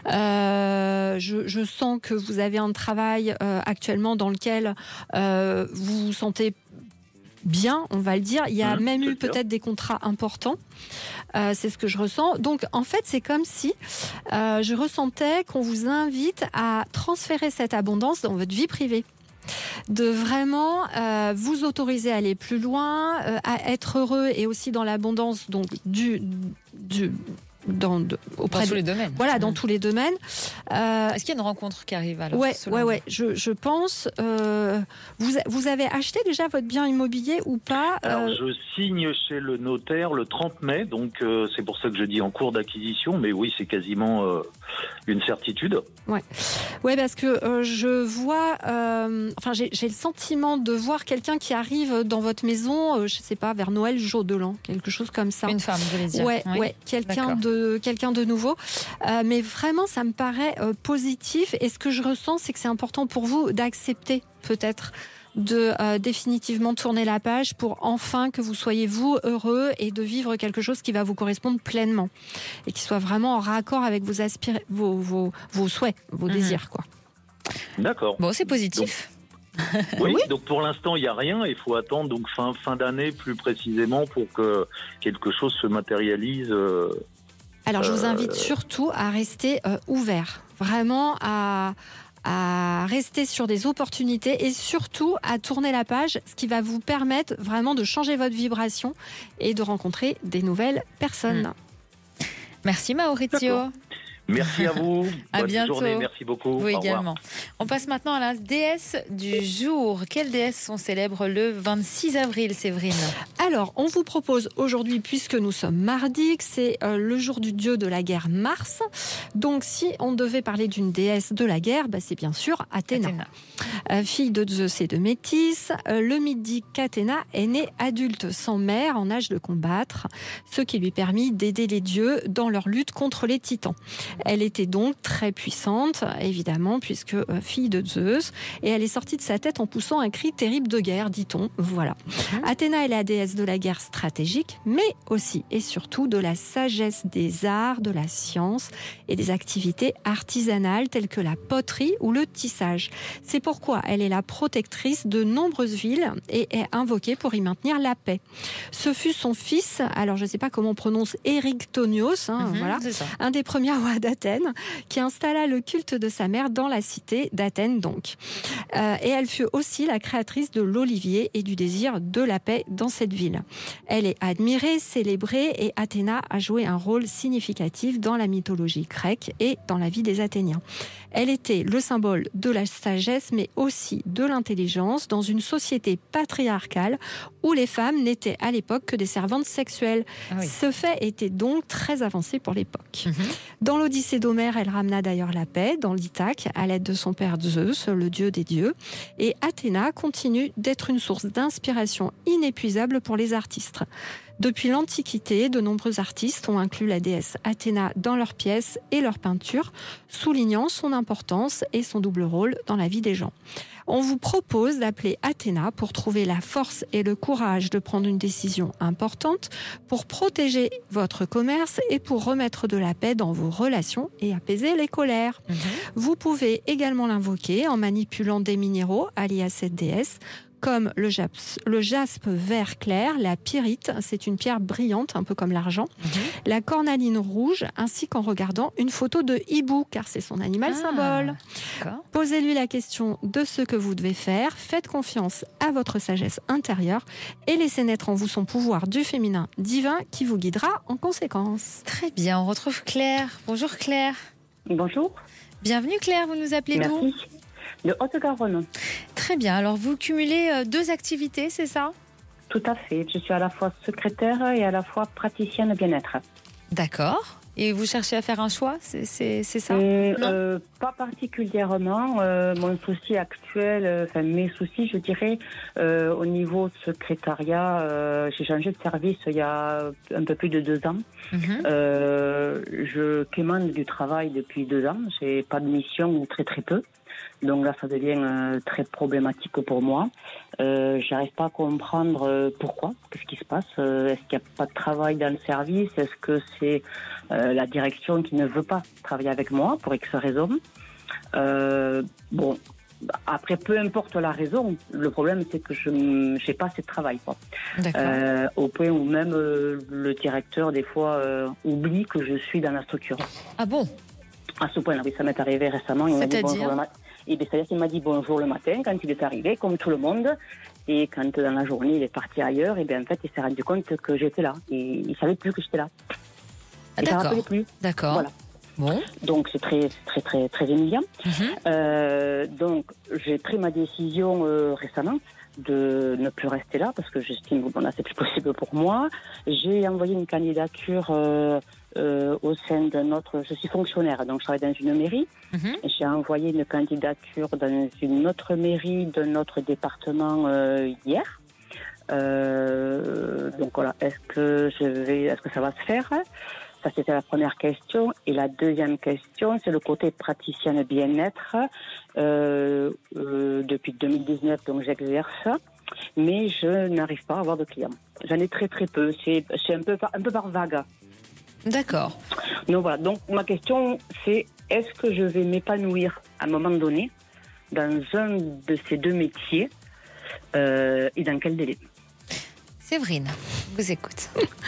S4: Euh, je, je sens que vous avez un travail euh, actuellement dans lequel euh, vous vous sentez bien, on va le dire. Il y a mmh, même eu peut-être des contrats importants. Euh, c'est ce que je ressens. Donc, en fait, c'est comme si euh, je ressentais qu'on vous invite à transférer cette abondance dans votre vie privée. De vraiment euh, vous autoriser à aller plus loin, euh, à être heureux et aussi dans l'abondance, donc du, du dans, de, auprès
S3: dans tous
S4: de,
S3: les domaines.
S4: Voilà, dans mmh. tous les domaines.
S3: Euh, Est-ce qu'il y a une rencontre qui arrive alors?
S4: Ouais, ouais, ouais. Je, je pense. Euh, vous, vous avez acheté déjà votre bien immobilier ou pas?
S7: Alors, euh... je signe chez le notaire le trente mai, donc euh, c'est pour ça que je dis en cours d'acquisition, mais oui, c'est quasiment euh, une certitude.
S4: Ouais, ouais, parce que euh, je vois. Euh, enfin, j'ai, j'ai le sentiment de voir quelqu'un qui arrive dans votre maison, euh, je sais pas, vers Noël, jour de l'an, quelque chose comme ça.
S3: Une femme, je voulais dire.
S4: Ouais, oui. ouais, quelqu'un de quelqu'un de nouveau, euh, mais vraiment ça me paraît euh, positif, et ce que je ressens, c'est que c'est important pour vous d'accepter peut-être de euh, définitivement tourner la page pour enfin que vous soyez vous heureux et de vivre quelque chose qui va vous correspondre pleinement et qui soit vraiment en raccord avec vos aspira- vos, vos, vos souhaits, vos mmh. désirs, quoi.
S7: D'accord.
S3: Bon, c'est positif.
S7: Donc... Oui, oui, donc pour l'instant, il n'y a rien. Il faut attendre donc fin, fin d'année plus précisément pour que quelque chose se matérialise. Euh...
S4: Alors, je vous invite surtout à rester euh, ouvert, vraiment à, à rester sur des opportunités et surtout à tourner la page, ce qui va vous permettre vraiment de changer votre vibration et de rencontrer des nouvelles personnes.
S3: Mmh. Merci Maurizio.
S7: D'accord. Merci à vous.
S3: À
S7: Bonne
S3: bientôt.
S7: journée. Merci beaucoup.
S3: Vous
S7: Au
S3: également.
S7: revoir.
S3: On passe maintenant à la déesse du jour. Quelle déesse on célèbre le vingt-six avril, Séverine?
S4: Alors, on vous propose aujourd'hui, puisque nous sommes mardi, que c'est euh, le jour du dieu de la guerre Mars. Donc, si on devait parler d'une déesse de la guerre, bah, c'est bien sûr Athéna. Athéna. Euh, fille de Zeus et de Métis, euh, le mythe dit qu'Athéna est née adulte sans mère, en âge de combattre, ce qui lui permit d'aider les dieux dans leur lutte contre les titans. Elle était donc très puissante, évidemment, puisque euh, fille de Zeus, et elle est sortie de sa tête en poussant un cri terrible de guerre, dit-on. Voilà. Mmh. Athéna est la déesse de la guerre stratégique, mais aussi et surtout de la sagesse des arts, de la science et des activités artisanales telles que la poterie ou le tissage. C'est pourquoi elle est la protectrice de nombreuses villes et est invoquée pour y maintenir la paix. Ce fut son fils, alors je ne sais pas comment on prononce, Érictonios, hein, mmh, voilà, un des premiers rois d'Athènes, qui installa le culte de sa mère dans la cité d'Athènes donc. Euh, et elle fut aussi la créatrice de l'olivier et du désir de la paix dans cette ville. Elle est admirée, célébrée, et Athéna a joué un rôle significatif dans la mythologie grecque et dans la vie des Athéniens. Elle était le symbole de la sagesse, mais aussi de l'intelligence dans une société patriarcale où les femmes n'étaient à l'époque que des servantes sexuelles. Ah oui. Ce fait était donc très avancé pour l'époque. Mmh. Dans l'Odyssée d'Homère, elle ramena d'ailleurs la paix dans l'Ithaque à l'aide de son père Zeus, le dieu des dieux. Et Athéna continue d'être une source d'inspiration inépuisable pour les artistes. Depuis l'Antiquité, de nombreux artistes ont inclus la déesse Athéna dans leurs pièces et leurs peintures, soulignant son importance et son double rôle dans la vie des gens. On vous propose d'appeler Athéna pour trouver la force et le courage de prendre une décision importante, pour protéger votre commerce et pour remettre de la paix dans vos relations et apaiser les colères. Mmh. Vous pouvez également l'invoquer en manipulant des minéraux alliés à cette déesse, comme le jaspe, le jaspe vert clair, la pyrite, c'est une pierre brillante, un peu comme l'argent, mmh. la cornaline rouge, ainsi qu'en regardant une photo de hibou, car c'est son animal ah, symbole. D'accord. Posez-lui la question de ce que vous devez faire, faites confiance à votre sagesse intérieure et laissez naître en vous son pouvoir du féminin divin qui vous guidera en conséquence.
S3: Très bien, on retrouve Claire. Bonjour Claire.
S8: Bonjour.
S3: Bienvenue Claire, vous nous appelez d'où ?
S8: Merci. De Haute-Garonne.
S3: Très bien. Alors, vous cumulez deux activités, c'est ça ?
S8: Tout à fait. Je suis à la fois secrétaire et à la fois praticienne bien-être.
S3: D'accord. Et vous cherchez à faire un choix, c'est, c'est, c'est ça ?
S8: euh, euh, Pas particulièrement. Euh, mon souci actuel, euh, enfin mes soucis, je dirais, euh, au niveau secrétariat, euh, j'ai changé de service il y a un peu plus de deux ans. Mm-hmm. Euh, je commande du travail depuis deux ans. J'ai pas de mission ou très très peu. Donc là, ça devient euh, très problématique pour moi. Euh, j'arrive pas à comprendre euh, pourquoi, qu'est-ce qui se passe. Euh, est-ce qu'il n'y a pas de travail dans le service? Est-ce que c'est euh, la direction qui ne veut pas travailler avec moi pour X raison? euh, Bon, après, peu importe la raison, le problème c'est que je n'ai pas assez de travail, quoi. Euh, au point où même euh, le directeur des fois euh, oublie que je suis dans la structure.
S3: Ah bon?
S8: À ce point-là, oui, ça m'est arrivé récemment. Il m'a dit bonjour le matin. Et bien, c'est-à-dire qu'il m'a dit bonjour le matin quand il est arrivé, comme tout le monde. Et quand dans la journée il est parti ailleurs, et bien en fait il s'est rendu compte que j'étais là. Et il savait plus que j'étais là.
S3: Ah,
S8: il
S3: d'accord.
S8: ne rappelait plus.
S3: D'accord.
S8: Voilà.
S3: Bon.
S8: Donc c'est très très très très humiliant. Mm-hmm. Euh, donc j'ai pris ma décision euh, récemment de ne plus rester là parce que j'estime que bon, là c'est plus possible pour moi. J'ai envoyé une candidature euh, euh, au sein de notre. Je suis fonctionnaire, donc je travaille dans une mairie. Mm-hmm. J'ai envoyé une candidature dans une autre mairie de notre département euh, hier. Euh, donc voilà, est-ce que je vais, est-ce que ça va se faire? Ça, c'était la première question. Et la deuxième question, c'est le côté praticienne bien-être. Euh, euh, depuis deux mille dix-neuf, donc j'exerce, mais je n'arrive pas à avoir de clients. J'en ai très très peu. C'est, c'est un peu par, un peu par vague.
S3: D'accord.
S8: Donc voilà. Donc ma question, c'est est-ce que je vais m'épanouir à un moment donné dans un de ces deux métiers euh, et dans quel délai?
S3: Séverine, vous écoute.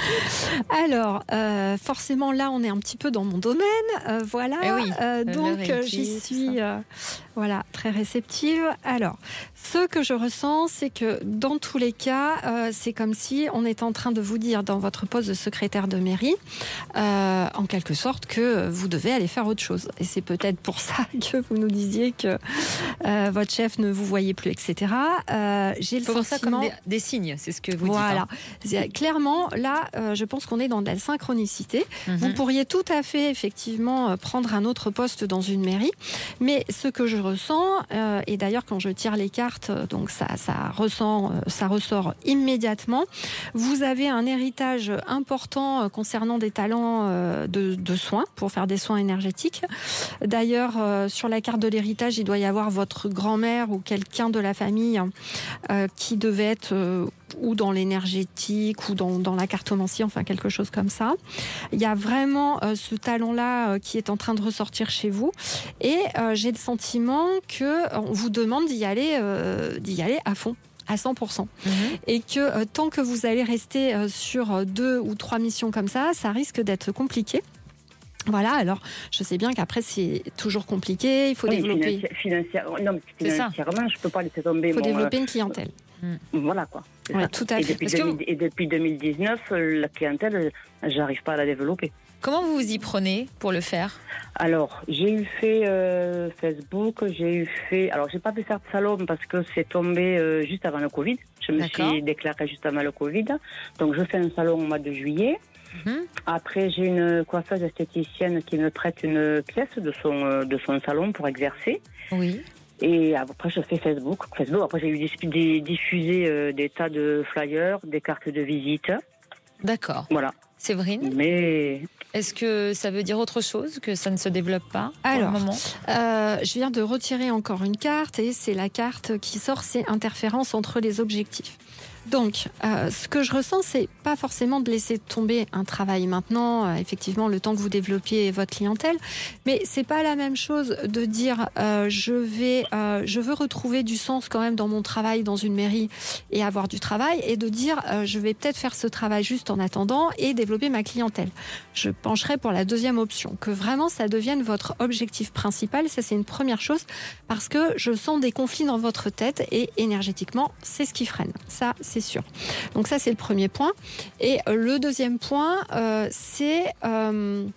S4: Alors, euh, forcément, là, on est un petit peu dans mon domaine, euh, voilà.
S3: Eh oui,
S4: euh, donc,
S3: Reiki,
S4: j'y suis, euh, voilà, très réceptive. Alors, ce que je ressens, c'est que dans tous les cas, euh, c'est comme si on était en train de vous dire dans votre poste de secrétaire de mairie, euh, en quelque sorte, que vous devez aller faire autre chose. Et c'est peut-être pour ça que vous nous disiez que euh, votre chef ne vous voyait plus, et cetera. Euh, j'ai le
S3: Faut voir
S4: sentiment...
S3: ça comme des, des signes, c'est ce que vous
S4: voilà.
S3: dites.
S4: Voilà. Clairement, là, euh, je pense qu'on est dans de la synchronicité. Mm-hmm. Vous pourriez tout à fait, effectivement, prendre un autre poste dans une mairie. Mais ce que je ressens, euh, et d'ailleurs, quand je tire les cartes, donc ça, ça, ressent, ça ressort immédiatement, vous avez un héritage important concernant des talents euh, de, de soins, pour faire des soins énergétiques. D'ailleurs, euh, sur la carte de l'héritage, il doit y avoir votre grand-mère ou quelqu'un de la famille euh, qui devait être... Euh, ou dans l'énergétique, ou dans, dans la cartomancie, enfin quelque chose comme ça. Il y a vraiment euh, ce talent-là euh, qui est en train de ressortir chez vous. Et euh, j'ai le sentiment qu'on vous demande d'y aller, euh, d'y aller à fond. À cent pour cent. Mmh. Et que euh, tant que vous allez rester euh, sur deux ou trois missions comme ça, ça risque d'être compliqué. Voilà, alors je sais bien qu'après c'est toujours compliqué, il faut oui, développer...
S8: Financière, non, mais financièrement, je ne peux pas laisser tomber.
S4: Il faut
S8: mon,
S4: développer
S8: euh,
S4: une clientèle.
S8: Voilà quoi.
S4: Ouais, tout à
S8: et,
S4: fait.
S8: depuis
S3: deux mille,
S8: que... et depuis deux mille dix-neuf, la clientèle, j'arrive pas à la développer.
S3: Comment vous vous y prenez pour le faire?
S8: Alors, j'ai eu fait euh, Facebook, j'ai eu fait... Alors, j'ai pas pu faire de salon parce que c'est tombé euh, juste avant le Covid. Je me D'accord. suis déclarée juste avant le Covid. Donc, je fais un salon au mois de juillet. Mmh. Après, j'ai une coiffeuse esthéticienne qui me prête une pièce de son, de son salon pour exercer.
S3: Oui.
S8: Et après, je fais Facebook. Facebook. Après, j'ai eu des, diffusé euh, des tas de flyers, des cartes de visite.
S3: D'accord.
S8: Voilà.
S3: Séverine,
S8: mais
S3: est-ce que ça veut dire autre chose, que ça ne se développe pas pour
S4: Alors,
S3: le moment
S4: euh, je viens de retirer encore une carte et c'est la carte qui sort, c'est interférence entre les objectifs. Donc, euh, ce que je ressens, c'est pas forcément de laisser tomber un travail maintenant, euh, effectivement, le temps que vous développiez votre clientèle, mais c'est pas la même chose de dire euh, je vais, euh, je veux retrouver du sens quand même dans mon travail dans une mairie et avoir du travail, et de dire euh, je vais peut-être faire ce travail juste en attendant et développer ma clientèle. Je pencherai pour la deuxième option, que vraiment ça devienne votre objectif principal. Ça, c'est une première chose, parce que je sens des conflits dans votre tête et énergétiquement, c'est ce qui freine. Ça, c'est sûr. Donc ça, c'est le premier point. Et le deuxième point, euh, c'est euh,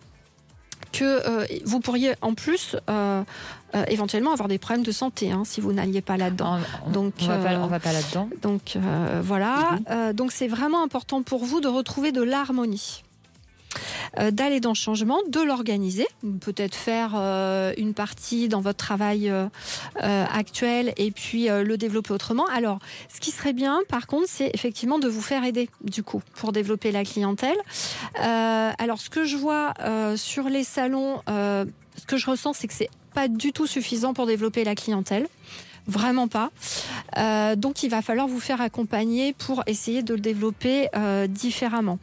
S4: que euh, vous pourriez en plus euh, euh, éventuellement avoir des problèmes de santé hein, si vous n'alliez pas là-dedans.
S3: On,
S4: donc
S3: on va
S4: euh,
S3: pas, on va pas là-dedans.
S4: Donc euh, voilà. Mm-hmm. Euh, donc c'est vraiment important pour vous de retrouver de l'harmonie. Euh, d'aller dans le changement, de l'organiser, peut-être faire euh, une partie dans votre travail euh, euh, actuel et puis euh, le développer autrement. Alors, ce qui serait bien, par contre, c'est effectivement de vous faire aider, du coup, pour développer la clientèle. Euh, alors, ce que je vois euh, sur les salons, euh, ce que je ressens, c'est que c'est pas du tout suffisant pour développer la clientèle. Vraiment pas. Euh, donc, il va falloir vous faire accompagner pour essayer de le développer euh, différemment,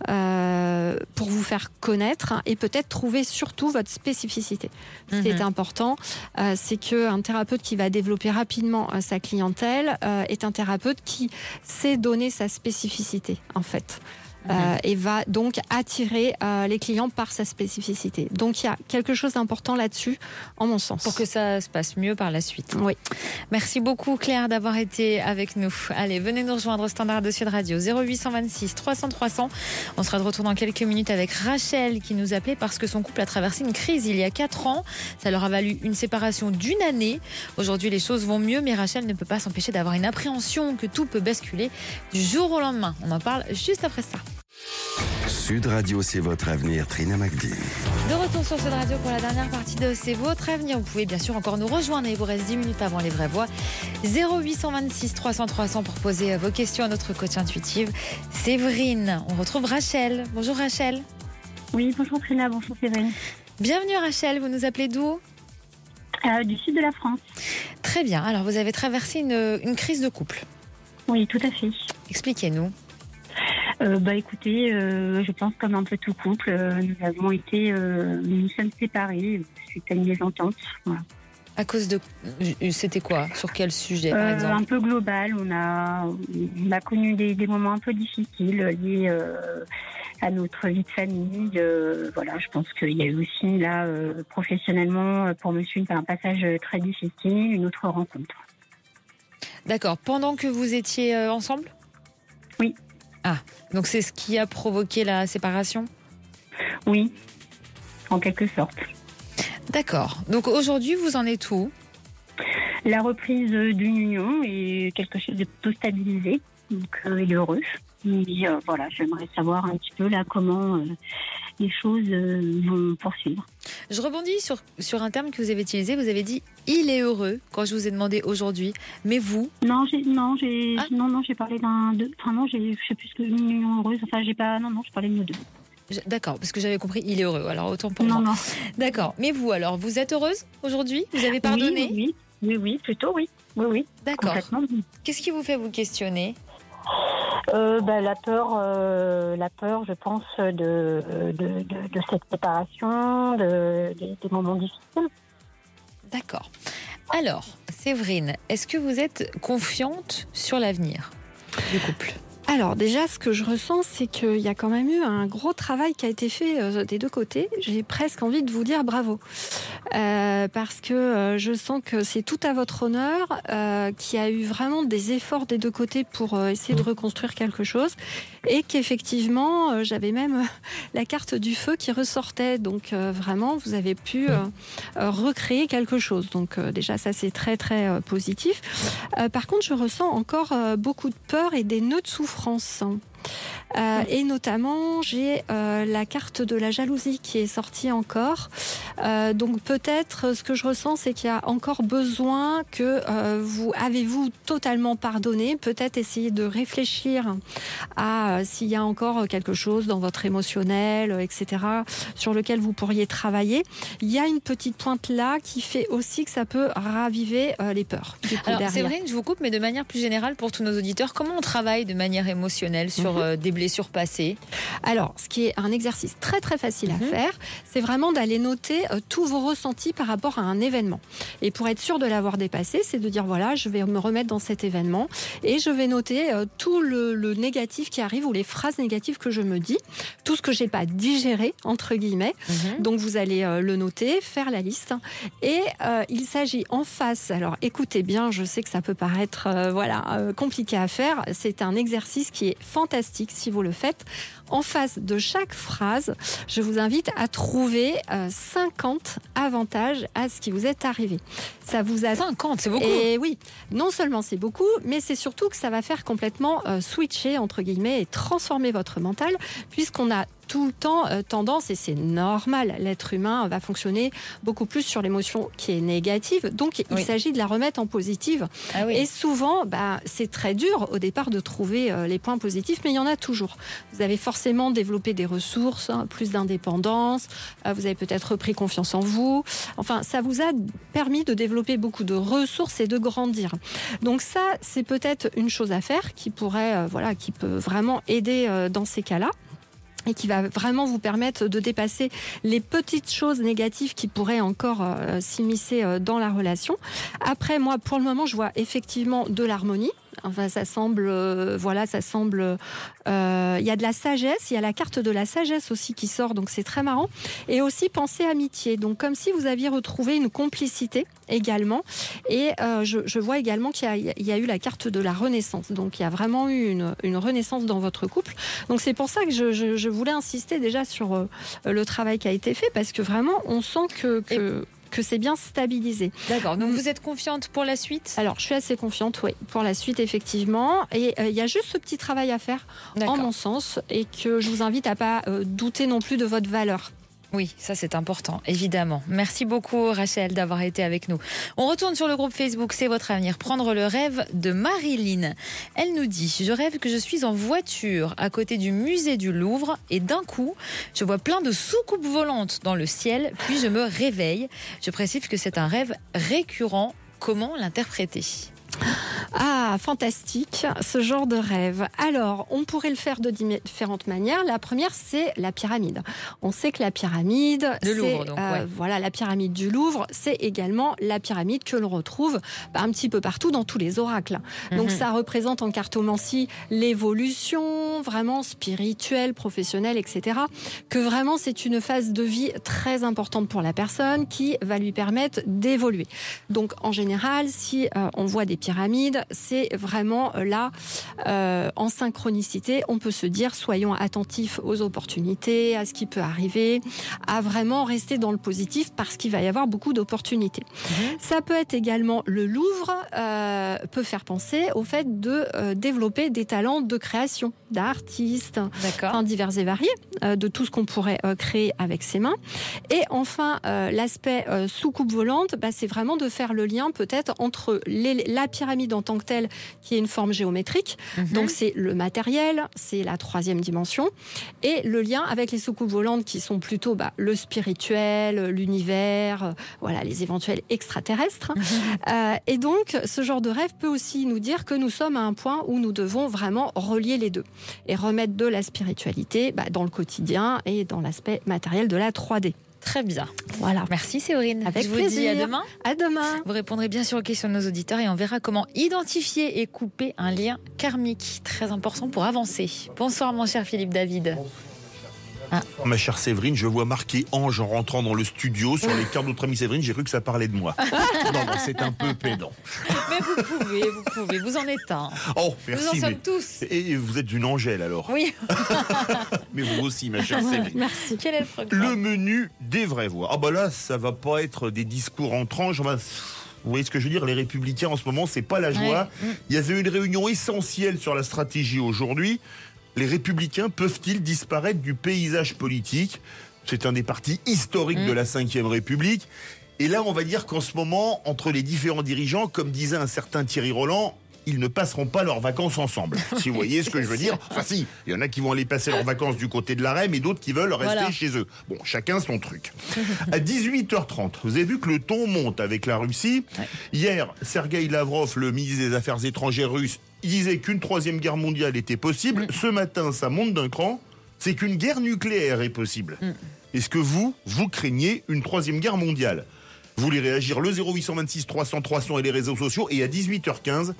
S4: euh, pour vous faire connaître hein, et peut-être trouver surtout votre spécificité. Ce qui mmh. est important, euh, c'est qu'un thérapeute qui va développer rapidement euh, sa clientèle euh, est un thérapeute qui sait donner sa spécificité, en fait. Euh, et va donc attirer euh, les clients par sa spécificité. Donc il y a quelque chose d'important là-dessus, en mon sens.
S3: Pour que ça se passe mieux par la suite.
S4: Oui.
S3: Merci beaucoup Claire d'avoir été avec nous. Allez, venez nous rejoindre au standard de Sud Radio zéro huit cent vingt-six trois cents trois cents. On sera de retour dans quelques minutes avec Rachel qui nous appelait parce que son couple a traversé une crise il y a quatre ans. Ça leur a valu une séparation d'une année. Aujourd'hui les choses vont mieux, mais Rachel ne peut pas s'empêcher d'avoir une appréhension que tout peut basculer du jour au lendemain. On en parle juste après ça.
S2: Sud Radio, c'est votre avenir, Trina McDee.
S3: De retour sur Sud Radio pour la dernière partie de C'est votre avenir. Vous pouvez bien sûr encore nous rejoindre. Il vous reste dix minutes avant les vraies voix. zéro huit cent vingt-six trois cents trois cents pour poser vos questions à notre coach intuitive Séverine. On retrouve Rachel. Bonjour Rachel.
S9: Oui, bonjour Trina, bonjour Séverine.
S3: Bienvenue Rachel, vous nous appelez d'où ?
S9: euh, Du sud de la France.
S3: Très bien. Alors vous avez traversé une, une crise de couple.
S9: Oui, tout à fait.
S3: Expliquez-nous.
S9: Euh, bah écoutez, euh, je pense comme un peu tout couple, euh, nous avons été, euh, nous sommes séparés suite à une mésentente. Voilà.
S3: À cause de, c'était quoi ? Sur quel sujet par
S9: euh,
S3: exemple ?
S9: Un peu global. On a, on a connu des, des moments un peu difficiles liés euh, à notre vie de famille. Euh, voilà, je pense qu'il y a eu aussi là euh, professionnellement pour Monsieur un passage très difficile, une autre rencontre.
S3: D'accord. Pendant que vous étiez euh, ensemble ?
S9: Oui.
S3: Ah, donc c'est ce qui a provoqué la séparation ?
S9: Oui, en quelque sorte.
S3: D'accord. Donc aujourd'hui, vous en êtes où ?
S9: La reprise d'une union est quelque chose de plutôt stabilisé, donc euh, il est heureux. Mais euh, voilà, j'aimerais savoir un petit peu là comment euh, les choses euh, vont poursuivre.
S3: Je rebondis sur, sur un terme que vous avez utilisé. Vous avez dit « il est heureux » quand je vous ai demandé aujourd'hui. Mais vous ?
S9: Non, j'ai, non, j'ai,
S3: ah.
S9: non, non, j'ai parlé d'un... De, enfin non, j'ai, je sais plus ce qu'une union heureuse. Enfin, j'ai pas... Non, non, je parlais de nous deux.
S3: Je, d'accord, parce que j'avais compris « il est heureux ». Alors autant pour
S9: non,
S3: moi.
S9: Non, non.
S3: D'accord. Mais vous, alors, vous êtes heureuse aujourd'hui ? Vous avez pardonné ?
S9: Oui, oui, oui, oui, plutôt oui. Oui, oui.
S3: D'accord.
S9: Oui.
S3: Qu'est-ce qui vous fait vous questionner ?
S9: Euh, bah, la peur, euh, la peur, je pense, de, de, de, de cette séparation, de, de, des moments difficiles.
S3: D'accord. Alors, Séverine, est-ce que vous êtes confiante sur l'avenir du couple ?
S4: Alors déjà, ce que je ressens, c'est qu'il y a quand même eu un gros travail qui a été fait euh, des deux côtés. J'ai presque envie de vous dire bravo. Euh, parce que euh, je sens que c'est tout à votre honneur, euh, qu'il y a eu vraiment des efforts des deux côtés pour euh, essayer de reconstruire quelque chose. Et qu'effectivement, euh, j'avais même euh, la carte du feu qui ressortait. Donc euh, vraiment, vous avez pu euh, euh, recréer quelque chose. Donc euh, déjà, ça c'est très très euh, positif. Euh, par contre, je ressens encore euh, beaucoup de peur et des nœuds de souffrance. Euh, et notamment, j'ai euh, la carte de la jalousie qui est sortie encore. Euh, donc peut-être, ce que je ressens, c'est qu'il y a encore besoin que euh, vous avez-vous totalement pardonné. Peut-être essayer de réfléchir à euh, s'il y a encore quelque chose dans votre émotionnel, et cetera, sur lequel vous pourriez travailler. Il y a une petite pointe là qui fait aussi que ça peut raviver euh, les peurs. Du coup,
S3: Alors,
S4: derrière.
S3: Séverine, je vous coupe, mais de manière plus générale pour tous nos auditeurs, comment on travaille de manière émotionnelle sur euh, des blessures passées ?
S4: Alors, ce qui est un exercice très très facile à
S3: Mm-hmm.
S4: faire, c'est vraiment d'aller noter euh, tous vos ressentis par rapport à un événement. Et pour être sûr de l'avoir dépassé, c'est de dire voilà, je vais me remettre dans cet événement et je vais noter euh, tout le, le négatif qui arrive ou les phrases négatives que je me dis, tout ce que j'ai pas digéré entre guillemets.
S3: Mm-hmm.
S4: Donc vous allez euh, le noter, faire la liste. Et euh, il s'agit en face. Alors écoutez bien, je sais que ça peut paraître euh, voilà euh, compliqué à faire. C'est un exercice qui est fantastique si vous le faites. En face de chaque phrase, je vous invite à trouver euh, cinquante avantages à ce qui vous est arrivé. Ça vous a...
S3: cinquante, c'est beaucoup.
S4: Et oui, non seulement c'est beaucoup, mais c'est surtout que ça va faire complètement euh, switcher, entre guillemets, et transformer votre mental, puisqu'on a tout le temps euh, tendance, et c'est normal, l'être humain va fonctionner beaucoup plus sur l'émotion qui est négative. Donc, il oui. s'agit de la remettre en positive. Ah oui. Et souvent, bah, c'est très dur au départ de trouver euh, les points positifs, mais il y en a toujours. Vous avez forcément développé des ressources, hein, plus d'indépendance, euh, vous avez peut-être repris confiance en vous. Enfin, ça vous a permis de développer beaucoup de ressources et de grandir. Donc ça, c'est peut-être une chose à faire qui pourrait, euh, voilà, qui peut vraiment aider euh, dans ces cas-là, et qui va vraiment vous permettre de dépasser les petites choses négatives qui pourraient encore euh, s'immiscer euh, dans la relation. Après, moi, pour le moment, je vois effectivement de l'harmonie. Enfin, ça semble, euh, voilà, ça semble. Il euh, y a de la sagesse, il y a la carte de la sagesse aussi qui sort, donc c'est très marrant. Et aussi pensée amitié, donc comme si vous aviez retrouvé une complicité également. Et euh, je, je vois également qu'il y a, il y a eu la carte de la renaissance, donc il y a vraiment eu une, une renaissance dans votre couple. Donc c'est pour ça que je, je, je voulais insister déjà sur euh, le travail qui a été fait, parce que vraiment, on sent que. que Et... que c'est bien stabilisé.
S3: D'accord, donc vous êtes confiante pour la suite ?
S4: Alors, je suis assez confiante, oui, pour la suite, effectivement. Et il euh, y a juste ce petit travail à faire, D'accord. en mon sens, et que je vous invite à ne pas euh, douter non plus de votre valeur.
S3: Oui, ça c'est important, évidemment. Merci beaucoup Rachel d'avoir été avec nous. On retourne sur le groupe Facebook C'est votre avenir. Prendre le rêve de Marilyn. Elle nous dit « Je rêve que je suis en voiture à côté du musée du Louvre et d'un coup, je vois plein de soucoupes volantes dans le ciel, puis je me réveille. Je précise que c'est un rêve récurrent. Comment l'interpréter ?»
S4: Ah, fantastique, ce genre de rêve. Alors, on pourrait le faire de différentes manières. La première, c'est la pyramide. On sait que la pyramide,
S3: le
S4: c'est,
S3: Louvre, donc,
S4: euh,
S3: ouais.
S4: voilà, la pyramide du Louvre, c'est également la pyramide que l'on retrouve bah, un petit peu partout dans tous les oracles. Mm-hmm. Donc, ça représente en cartomancie l'évolution vraiment spirituelle, professionnelle, et cetera. Que vraiment, c'est une phase de vie très importante pour la personne qui va lui permettre d'évoluer. Donc, en général, si euh, on voit des pyramides, c'est vraiment là, euh, en synchronicité, on peut se dire, soyons attentifs aux opportunités, à ce qui peut arriver, à vraiment rester dans le positif parce qu'il va y avoir beaucoup d'opportunités. Mmh. Ça peut être également le Louvre, euh, peut faire penser au fait de euh, développer des talents de création, d'artistes, enfin, divers et variés, euh, de tout ce qu'on pourrait euh, créer avec ses mains. Et enfin, euh, l'aspect euh, soucoupe volante, bah, c'est vraiment de faire le lien peut-être entre les, la pyramide en tant que telle, qui est une forme géométrique. Mmh. Donc, c'est le matériel, c'est la troisième dimension. Et le lien avec les soucoupes volantes qui sont plutôt bah, le spirituel, l'univers, euh, voilà, les éventuels extraterrestres. Mmh. Euh, et donc, ce genre de rêve peut aussi nous dire que nous sommes à un point où nous devons vraiment relier les deux et remettre de la spiritualité bah, dans le quotidien et dans l'aspect matériel de la trois D.
S3: Très bien.
S4: Voilà.
S3: Merci Séverine.
S4: Avec
S3: Je vous
S4: plaisir.
S3: dis à demain.
S4: À demain.
S3: Vous répondrez bien sûr aux questions de nos auditeurs et on verra comment identifier et couper un lien karmique. Très important pour avancer. Bonsoir mon cher Philippe David.
S10: Ah. Ma chère Séverine, je vois marqué ange en rentrant dans le studio sur les cartes de notre amie Séverine. J'ai cru que ça parlait de moi. Non, non, c'est un peu pédant.
S3: Mais vous pouvez, vous pouvez, vous en êtes un.
S10: Oh, merci.
S3: Nous en sommes
S10: mais...
S3: tous.
S10: Et vous êtes une angèle alors.
S3: Oui.
S10: Mais vous aussi, ma chère Séverine.
S3: Merci. Quel est le programme ?
S10: Le menu des vraies voix. Ah bah là, ça va pas être des discours en tranches. Vous voyez ce que je veux dire ? Les Républicains en ce moment, c'est pas la joie. Ouais. Il y avait une réunion essentielle sur la stratégie aujourd'hui. Les Républicains peuvent-ils disparaître du paysage politique ? C'est un des partis historiques mmh. de la cinquième République. Et là, on va dire qu'en ce moment, entre les différents dirigeants, comme disait un certain Thierry Roland, ils ne passeront pas leurs vacances ensemble. Si vous voyez ce que je veux dire. Enfin si, il y en a qui vont aller passer leurs vacances du côté de la R E M et d'autres qui veulent rester voilà. chez eux. Bon, chacun son truc. À dix-huit heures trente, vous avez vu que le ton monte avec la Russie. Ouais. Hier, Sergueï Lavrov, le ministre des Affaires étrangères russe, il disait qu'une troisième guerre mondiale était possible. Mm. Ce matin, ça monte d'un cran. C'est qu'une guerre nucléaire est possible. Mm. Est-ce que vous, vous craignez une troisième guerre mondiale ? Vous voulez réagir le zéro huit cent vingt-six trois cents trois cents et les réseaux sociaux. Et à dix-huit heures quinze,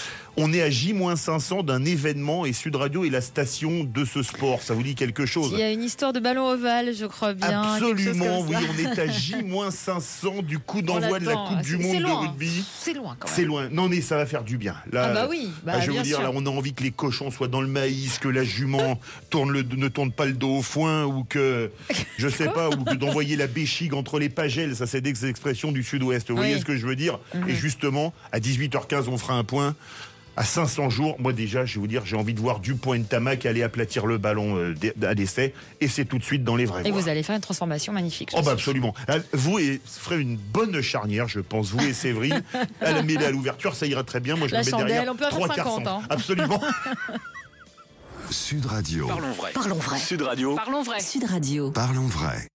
S10: on est à J moins cinq cents d'un événement et Sud Radio est la station de ce sport. Ça vous dit quelque chose ?
S3: Il y a une histoire de ballon ovale, je crois bien.
S10: Absolument, oui. On est à J moins cinq cents du coup d'envoi de la Coupe du Monde de rugby.
S3: C'est loin quand même.
S10: C'est loin. Non, mais ça va faire du bien. Là,
S3: ah bah oui, bah,
S10: bah, je vais
S3: bien
S10: vous dire,
S3: sûr.
S10: là, on a envie que les cochons soient dans le maïs, que la jument tourne le, ne tourne pas le dos au foin ou que, je sais pas, ou que d'envoyer la béchigue entre les pagelles. Ça, c'est des expressions du Sud-Ouest. Vous oui. voyez ce que je veux dire ? mm-hmm. Et justement, à dix-huit heures quinze, on fera un point. À cinq cents jours, moi déjà, je vais vous dire, j'ai envie de voir Dupont et Ntamak aller aplatir le ballon euh, à l'essai, et c'est tout de suite dans les vraies
S3: Et
S10: voies.
S3: vous allez faire une transformation magnifique.
S10: Oh bah absolument. Vous et, ferez une bonne charnière, je pense, vous et Séverine. À la mêlée à l'ouverture, ça ira très bien. Moi, je
S3: La
S10: me mets
S3: chandelle,
S10: derrière
S3: on peut avoir
S10: trois quarts
S3: cinquante, hein.
S10: Absolument.
S2: Sud Radio.
S11: Parlons vrai.
S1: Parlons vrai.
S11: Sud Radio.
S1: Sud Radio.
S2: Parlons vrai.